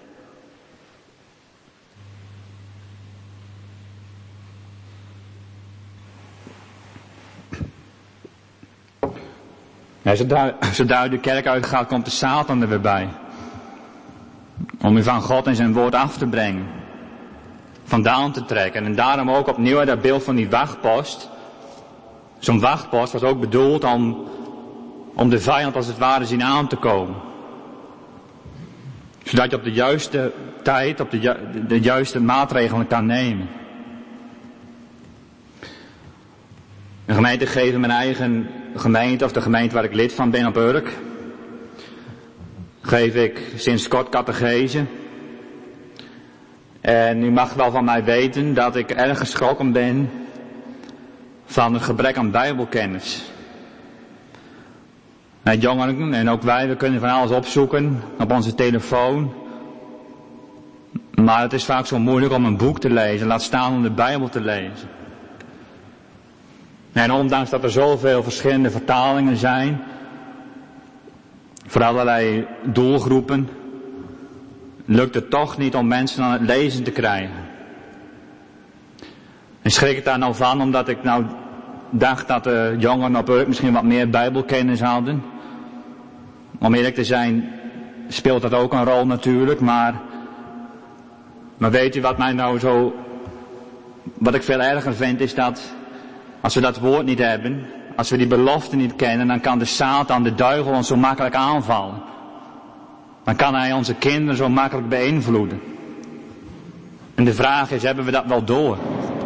Ja, zodra, zodra u de kerk uitgaat, komt de Satan er weer bij. Om u van God en zijn woord af te brengen. Vandaan te trekken. En daarom ook opnieuw dat beeld van die wachtpost. Zo'n wachtpost was ook bedoeld om, om de vijand als het ware zien aan te komen. Zodat je op de juiste tijd, op de, ju- de juiste maatregelen kan nemen. De gemeente geeft mijn eigen gemeente, of de gemeente waar ik lid van ben op Urk, geef ik sinds kort catechese. En u mag wel van mij weten dat ik erg geschrokken ben van het gebrek aan bijbelkennis. Nou, jongeren en ook wij, we kunnen van alles opzoeken op onze telefoon. Maar het is vaak zo moeilijk om een boek te lezen, laat staan om de Bijbel te lezen. En ondanks dat er zoveel verschillende vertalingen zijn, voor allerlei doelgroepen, lukt het toch niet om mensen aan het lezen te krijgen. En schrik ik daar nou van, omdat ik nou dacht dat de jongeren op Urk misschien wat meer bijbelkennis hadden. Om eerlijk te zijn, speelt dat ook een rol natuurlijk, maar, maar weet u wat mij nou zo, wat ik veel erger vind, is dat als we dat woord niet hebben, als we die belofte niet kennen, dan kan de Satan, de duivel, ons zo makkelijk aanvallen. Dan kan hij onze kinderen zo makkelijk beïnvloeden. En de vraag is, hebben we dat wel door?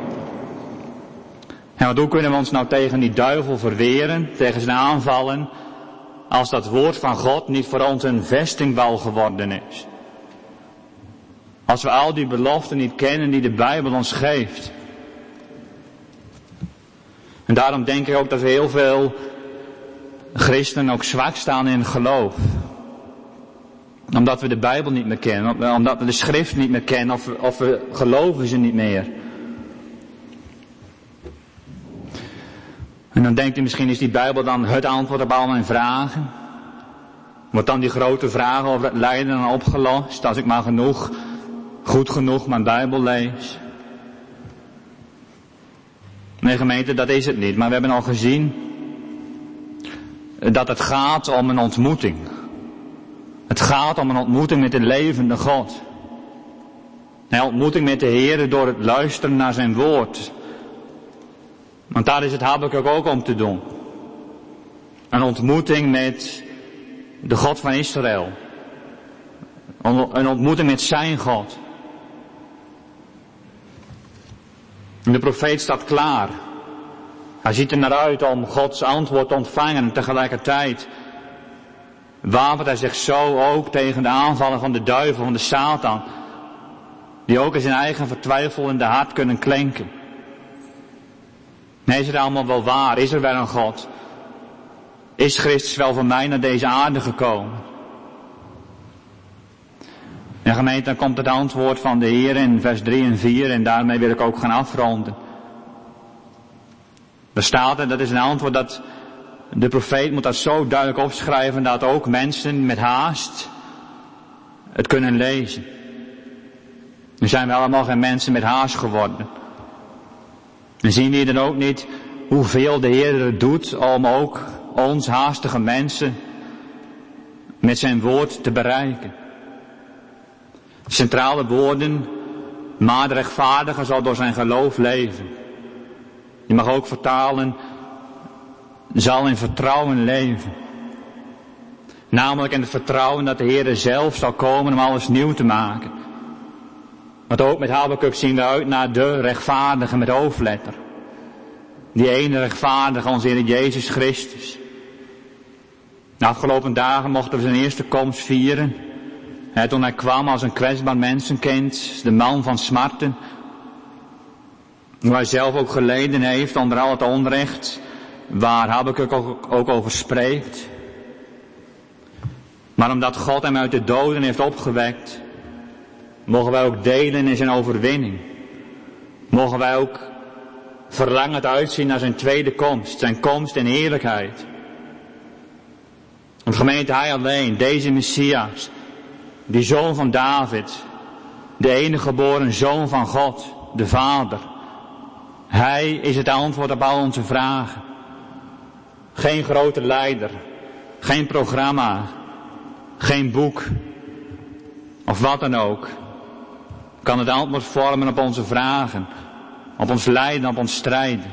En wat, hoe kunnen we ons nou tegen die duivel verweren, tegen zijn aanvallen, als dat woord van God niet voor ons een vestingwal geworden is? Als we al die beloften niet kennen die de Bijbel ons geeft. En daarom denk ik ook dat heel veel christenen ook zwak staan in geloof. Omdat we de Bijbel niet meer kennen, omdat we de schrift niet meer kennen, of, of we geloven ze niet meer. En dan denkt u misschien, is die Bijbel dan het antwoord op al mijn vragen? Wordt dan die grote vragen over het lijden dan opgelost, als ik maar genoeg, goed genoeg mijn Bijbel lees? Nee, gemeente, dat is het niet. Maar we hebben al gezien dat het gaat om een ontmoeting. Het gaat om een ontmoeting met de levende God. Een ontmoeting met de Heer door het luisteren naar zijn woord. Want daar is het Habakuk ook om te doen. Een ontmoeting met de God van Israël. Een ontmoeting met zijn God. En de profeet staat klaar. Hij ziet er naar uit om Gods antwoord te ontvangen en tegelijkertijd wapent hij zich zo ook tegen de aanvallen van de duivel, van de Satan, die ook in zijn eigen vertwijfelende hart kunnen klinken. Nee, is het allemaal wel waar? Is er wel een God? Is Christus wel voor mij naar deze aarde gekomen? En gemeente, dan komt het antwoord van de Heer in vers drie en vier en daarmee wil ik ook gaan afronden. Er staat er, dat is een antwoord dat de profeet moet dat zo duidelijk opschrijven dat ook mensen met haast het kunnen lezen. Nu zijn we allemaal geen mensen met haast geworden. En zien we dan ook niet hoeveel de Heer er doet om ook ons haastige mensen met zijn woord te bereiken. Centrale woorden, maar de rechtvaardige zal door zijn geloof leven. Je mag ook vertalen, zal in vertrouwen leven. Namelijk in het vertrouwen dat de Heer zelf zal komen om alles nieuw te maken. Want ook met Habakuk zien we uit naar de rechtvaardige met hoofdletter. Die ene rechtvaardige, onze Heer Jezus Christus. De afgelopen dagen mochten we zijn eerste komst vieren. He, toen hij kwam als een kwetsbaar mensenkind, de man van smarten. Hoe hij zelf ook geleden heeft onder al het onrecht, waar Habakuk ook, ook over spreekt. Maar omdat God hem uit de doden heeft opgewekt, mogen wij ook delen in zijn overwinning. Mogen wij ook verlangend uitzien naar zijn tweede komst, zijn komst in heerlijkheid. Want gemeente, hij alleen, deze Messias, die zoon van David, de enige geboren zoon van God, de Vader. Hij is het antwoord op al onze vragen. Geen grote leider, geen programma, geen boek, of wat dan ook, kan het antwoord vormen op onze vragen, op ons lijden, op ons strijden.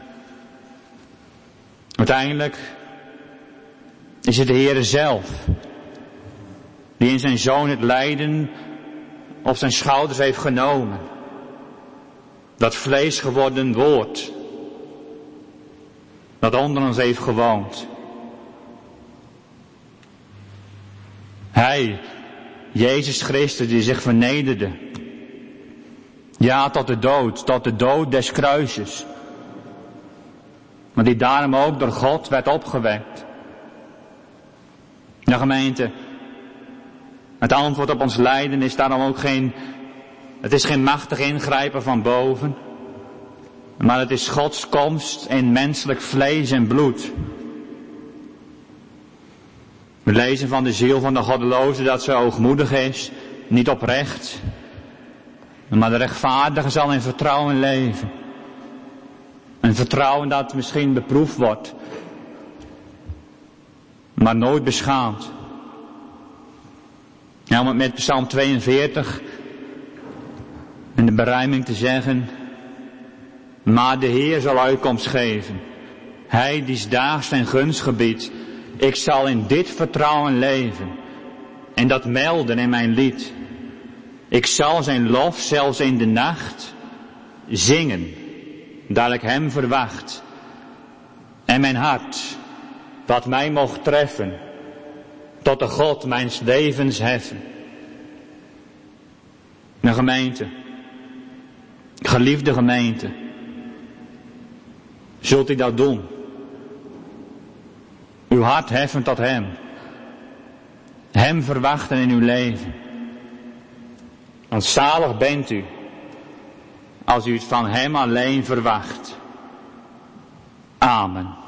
Uiteindelijk is het de Heere zelf, die in zijn Zoon het lijden op zijn schouders heeft genomen. Dat vlees geworden woord, dat onder ons heeft gewoond. Hij, Jezus Christus, die zich vernederde. Ja, tot de dood, tot de dood des kruises. Maar die daarom ook door God werd opgewekt. De gemeente, het antwoord op ons lijden is daarom ook geen, het is geen machtig ingrijpen van boven. Maar het is Gods komst in menselijk vlees en bloed. We lezen van de ziel van de goddeloze dat ze hoogmoedig is, niet oprecht. Maar de rechtvaardige zal in vertrouwen leven. Een vertrouwen dat misschien beproefd wordt, maar nooit beschaamd. Ja, om het met Psalm tweeënveertig in de berijming te zeggen, maar de Heer zal uitkomst geven. Hij die daags zijn gunst gebiedt. Ik zal in dit vertrouwen leven en dat melden in mijn lied. Ik zal zijn lof zelfs in de nacht zingen, daar ik hem verwacht. En mijn hart, wat mij mocht treffen, tot de God mijns levens heffen. Een gemeente, geliefde gemeente, zult u dat doen? Uw hart heffen tot hem. Hem verwachten in uw leven. Want zalig bent u, als u het van hem alleen verwacht. Amen.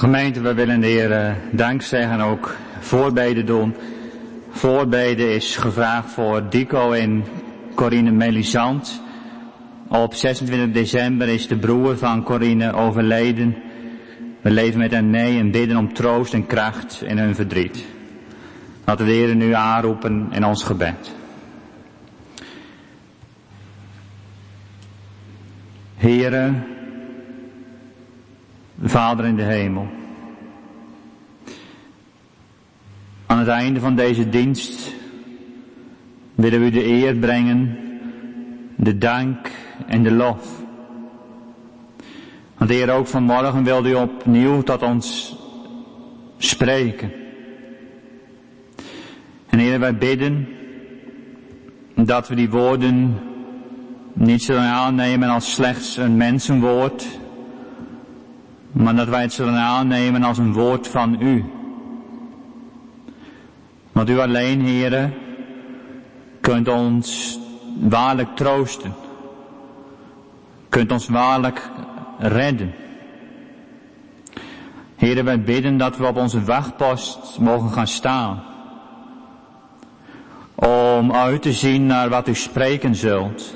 Gemeente, we willen de Heer uh, dank zeggen, ook voorbeden doen. Voorbeden is gevraagd voor Dico en Corine Melisant. Op zesentwintig december is de broer van Corine overleden. We leven met hen mee en bidden om troost en kracht in hun verdriet. Laten we de Heer nu aanroepen in ons gebed. Heere, Vader in de hemel. Aan het einde van deze dienst willen we u de eer brengen, de dank en de lof. Want Heer, ook vanmorgen wilde u opnieuw tot ons spreken. En Heer, wij bidden dat we die woorden niet zullen aannemen als slechts een mensenwoord, maar dat wij het zullen aannemen als een woord van u. Want u alleen, Heere, kunt ons waarlijk troosten. Kunt ons waarlijk redden. Heere, wij bidden dat we op onze wachtpost mogen gaan staan. Om uit te zien naar wat u spreken zult.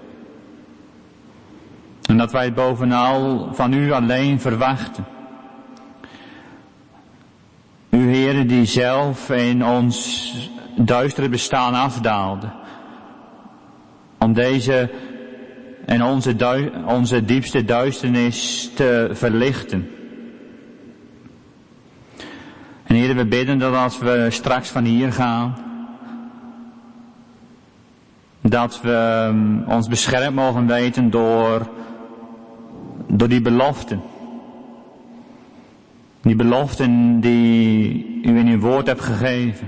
En dat wij het bovenal van u alleen verwachten. U, Heere, die zelf in ons duistere bestaan afdaalde. Om deze en onze, du- onze diepste duisternis te verlichten. En Heere, we bidden dat als we straks van hier gaan, dat we um, ons beschermd mogen weten door, door die beloften. Die beloften die u in uw woord hebt gegeven.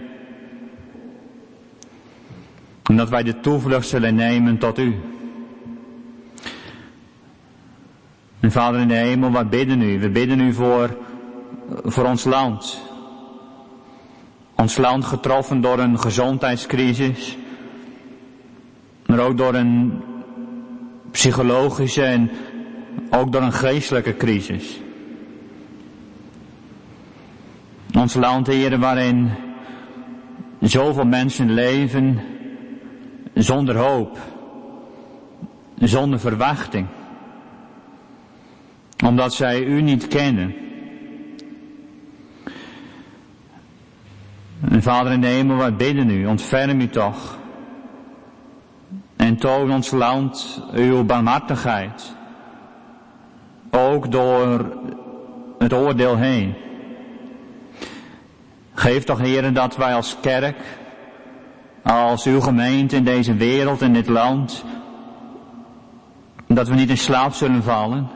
En dat wij de toevlucht zullen nemen tot u. En Vader in de hemel, wij bidden u. We bidden u voor, voor ons land. Ons land getroffen door een gezondheidscrisis. Maar ook door een psychologische en ook door een geestelijke crisis. Ons land, Heere, waarin zoveel mensen leven zonder hoop, zonder verwachting. Omdat zij u niet kennen. En Vader in de hemel, wij bidden u, ontferm u toch. En toon ons land uw barmhartigheid. Ook door het oordeel heen. Geef toch, Heere, dat wij als kerk, als uw gemeente in deze wereld, in dit land, dat we niet in slaap zullen vallen.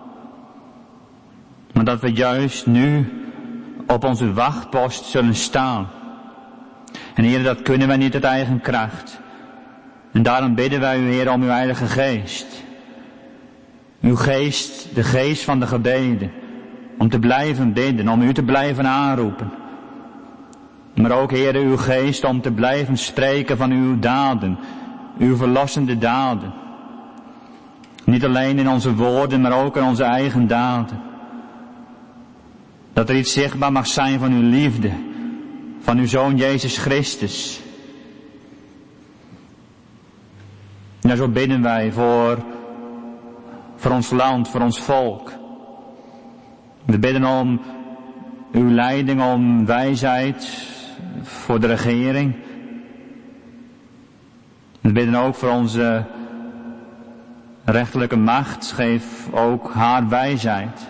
Maar dat we juist nu op onze wachtpost zullen staan. En Heere, dat kunnen wij niet uit eigen kracht. En daarom bidden wij u, Heer, om uw Heilige Geest. Uw geest, de geest van de gebeden. Om te blijven bidden, om u te blijven aanroepen. Maar ook, Heer, uw geest om te blijven spreken van uw daden. Uw verlossende daden. Niet alleen in onze woorden, maar ook in onze eigen daden. Dat er iets zichtbaar mag zijn van uw liefde. Van uw Zoon Jezus Christus. Ja, zo bidden wij voor, voor ons land, voor ons volk. We bidden om uw leiding, om wijsheid voor de regering. We bidden ook voor onze rechterlijke macht. Geef ook haar wijsheid.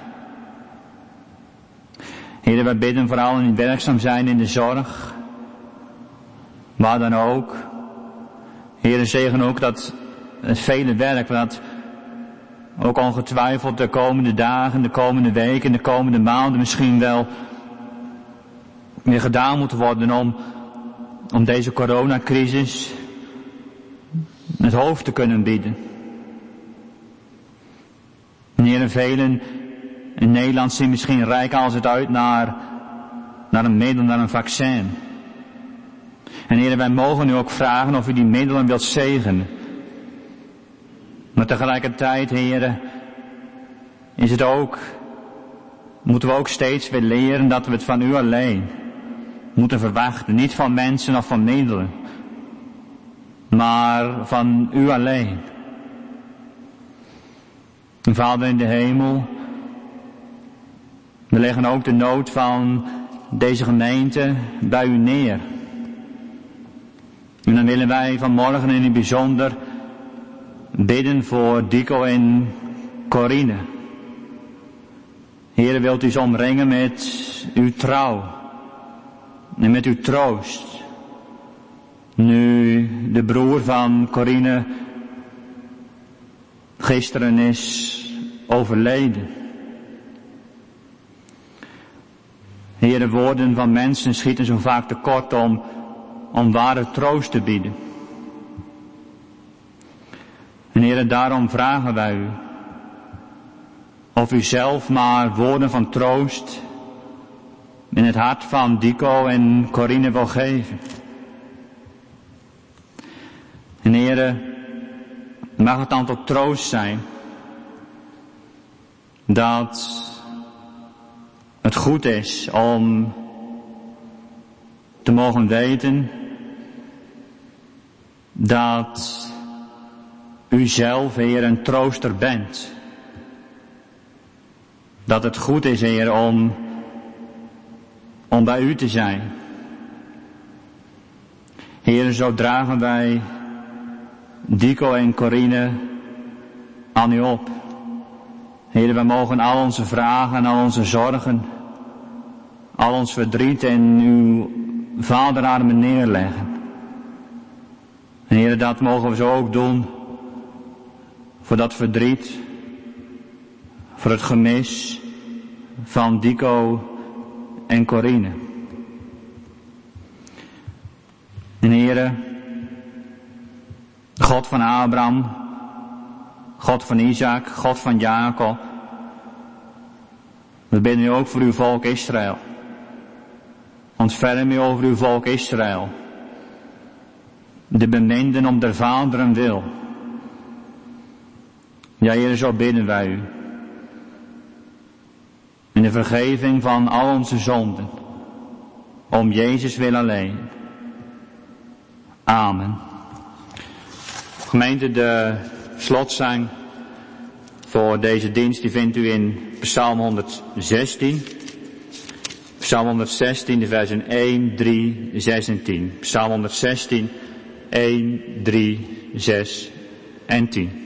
Heer, wij bidden voor allen die werkzaam zijn in de zorg. Waar dan ook. Heer, zegen ook dat het vele werk dat ook ongetwijfeld de komende dagen, de komende weken, de komende maanden misschien wel weer gedaan moet worden om, om deze coronacrisis het hoofd te kunnen bieden. Heer, velen in Nederland zien misschien rijk als het uit naar, naar een middel, naar een vaccin. En Heer, wij mogen u ook vragen of u die middelen wilt zegenen. Maar tegelijkertijd, Heer, is het ook moeten we ook steeds weer leren dat we het van u alleen moeten verwachten. Niet van mensen of van middelen, maar van u alleen. En Vader in de hemel, we leggen ook de nood van deze gemeente bij u neer. En dan willen wij vanmorgen in het bijzonder bidden voor Dico en Corine. Heere, wilt u ze omringen met uw trouw en met uw troost. Nu de broer van Corine gisteren is overleden. Heere, woorden van mensen schieten zo vaak tekort om, om ware troost te bieden. En Heere, daarom vragen wij u of u zelf maar woorden van troost in het hart van Dico en Corine wil geven. En Heere, mag het dan tot troost zijn dat het goed is om te mogen weten dat u zelf, Heer, een trooster bent. Dat het goed is, Heer, om, om bij u te zijn. Heer, zo dragen wij Dico en Corine aan u op. Heer, wij mogen al onze vragen en al onze zorgen, al ons verdriet in uw vaderarmen neerleggen. En Heer, dat mogen we zo ook doen voor dat verdriet, voor het gemis van Dico en Corine. En Heere, God van Abraham, God van Isaac, God van Jacob, we bidden u ook voor uw volk Israël. Ontferm u over uw volk Israël, de beminden om der vaderen wil. Ja, Heere, zo bidden wij u. In de vergeving van al onze zonden. Om Jezus wil alleen. Amen. Gemeente, de slotzang voor deze dienst die vindt u in Psalm honderdzestien. Psalm honderdzestien, de versen één, drie, zes en tien. Psalm honderdzestien, één, drie, zes en tien.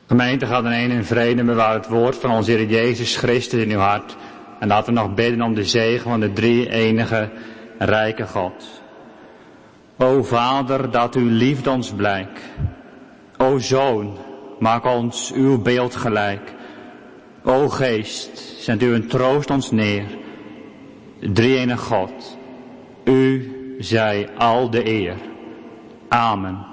Gemeente, gaat in één in vrede bewaar het woord van onze Heer Jezus Christus in uw hart. En laten we nog bidden om de zegen van de drie enige rijke God. O Vader, dat uw liefde ons blijk. O Zoon, maak ons uw beeld gelijk. O Geest, zend u een troost ons neer. Drie enige God, u zij al de eer. Amen.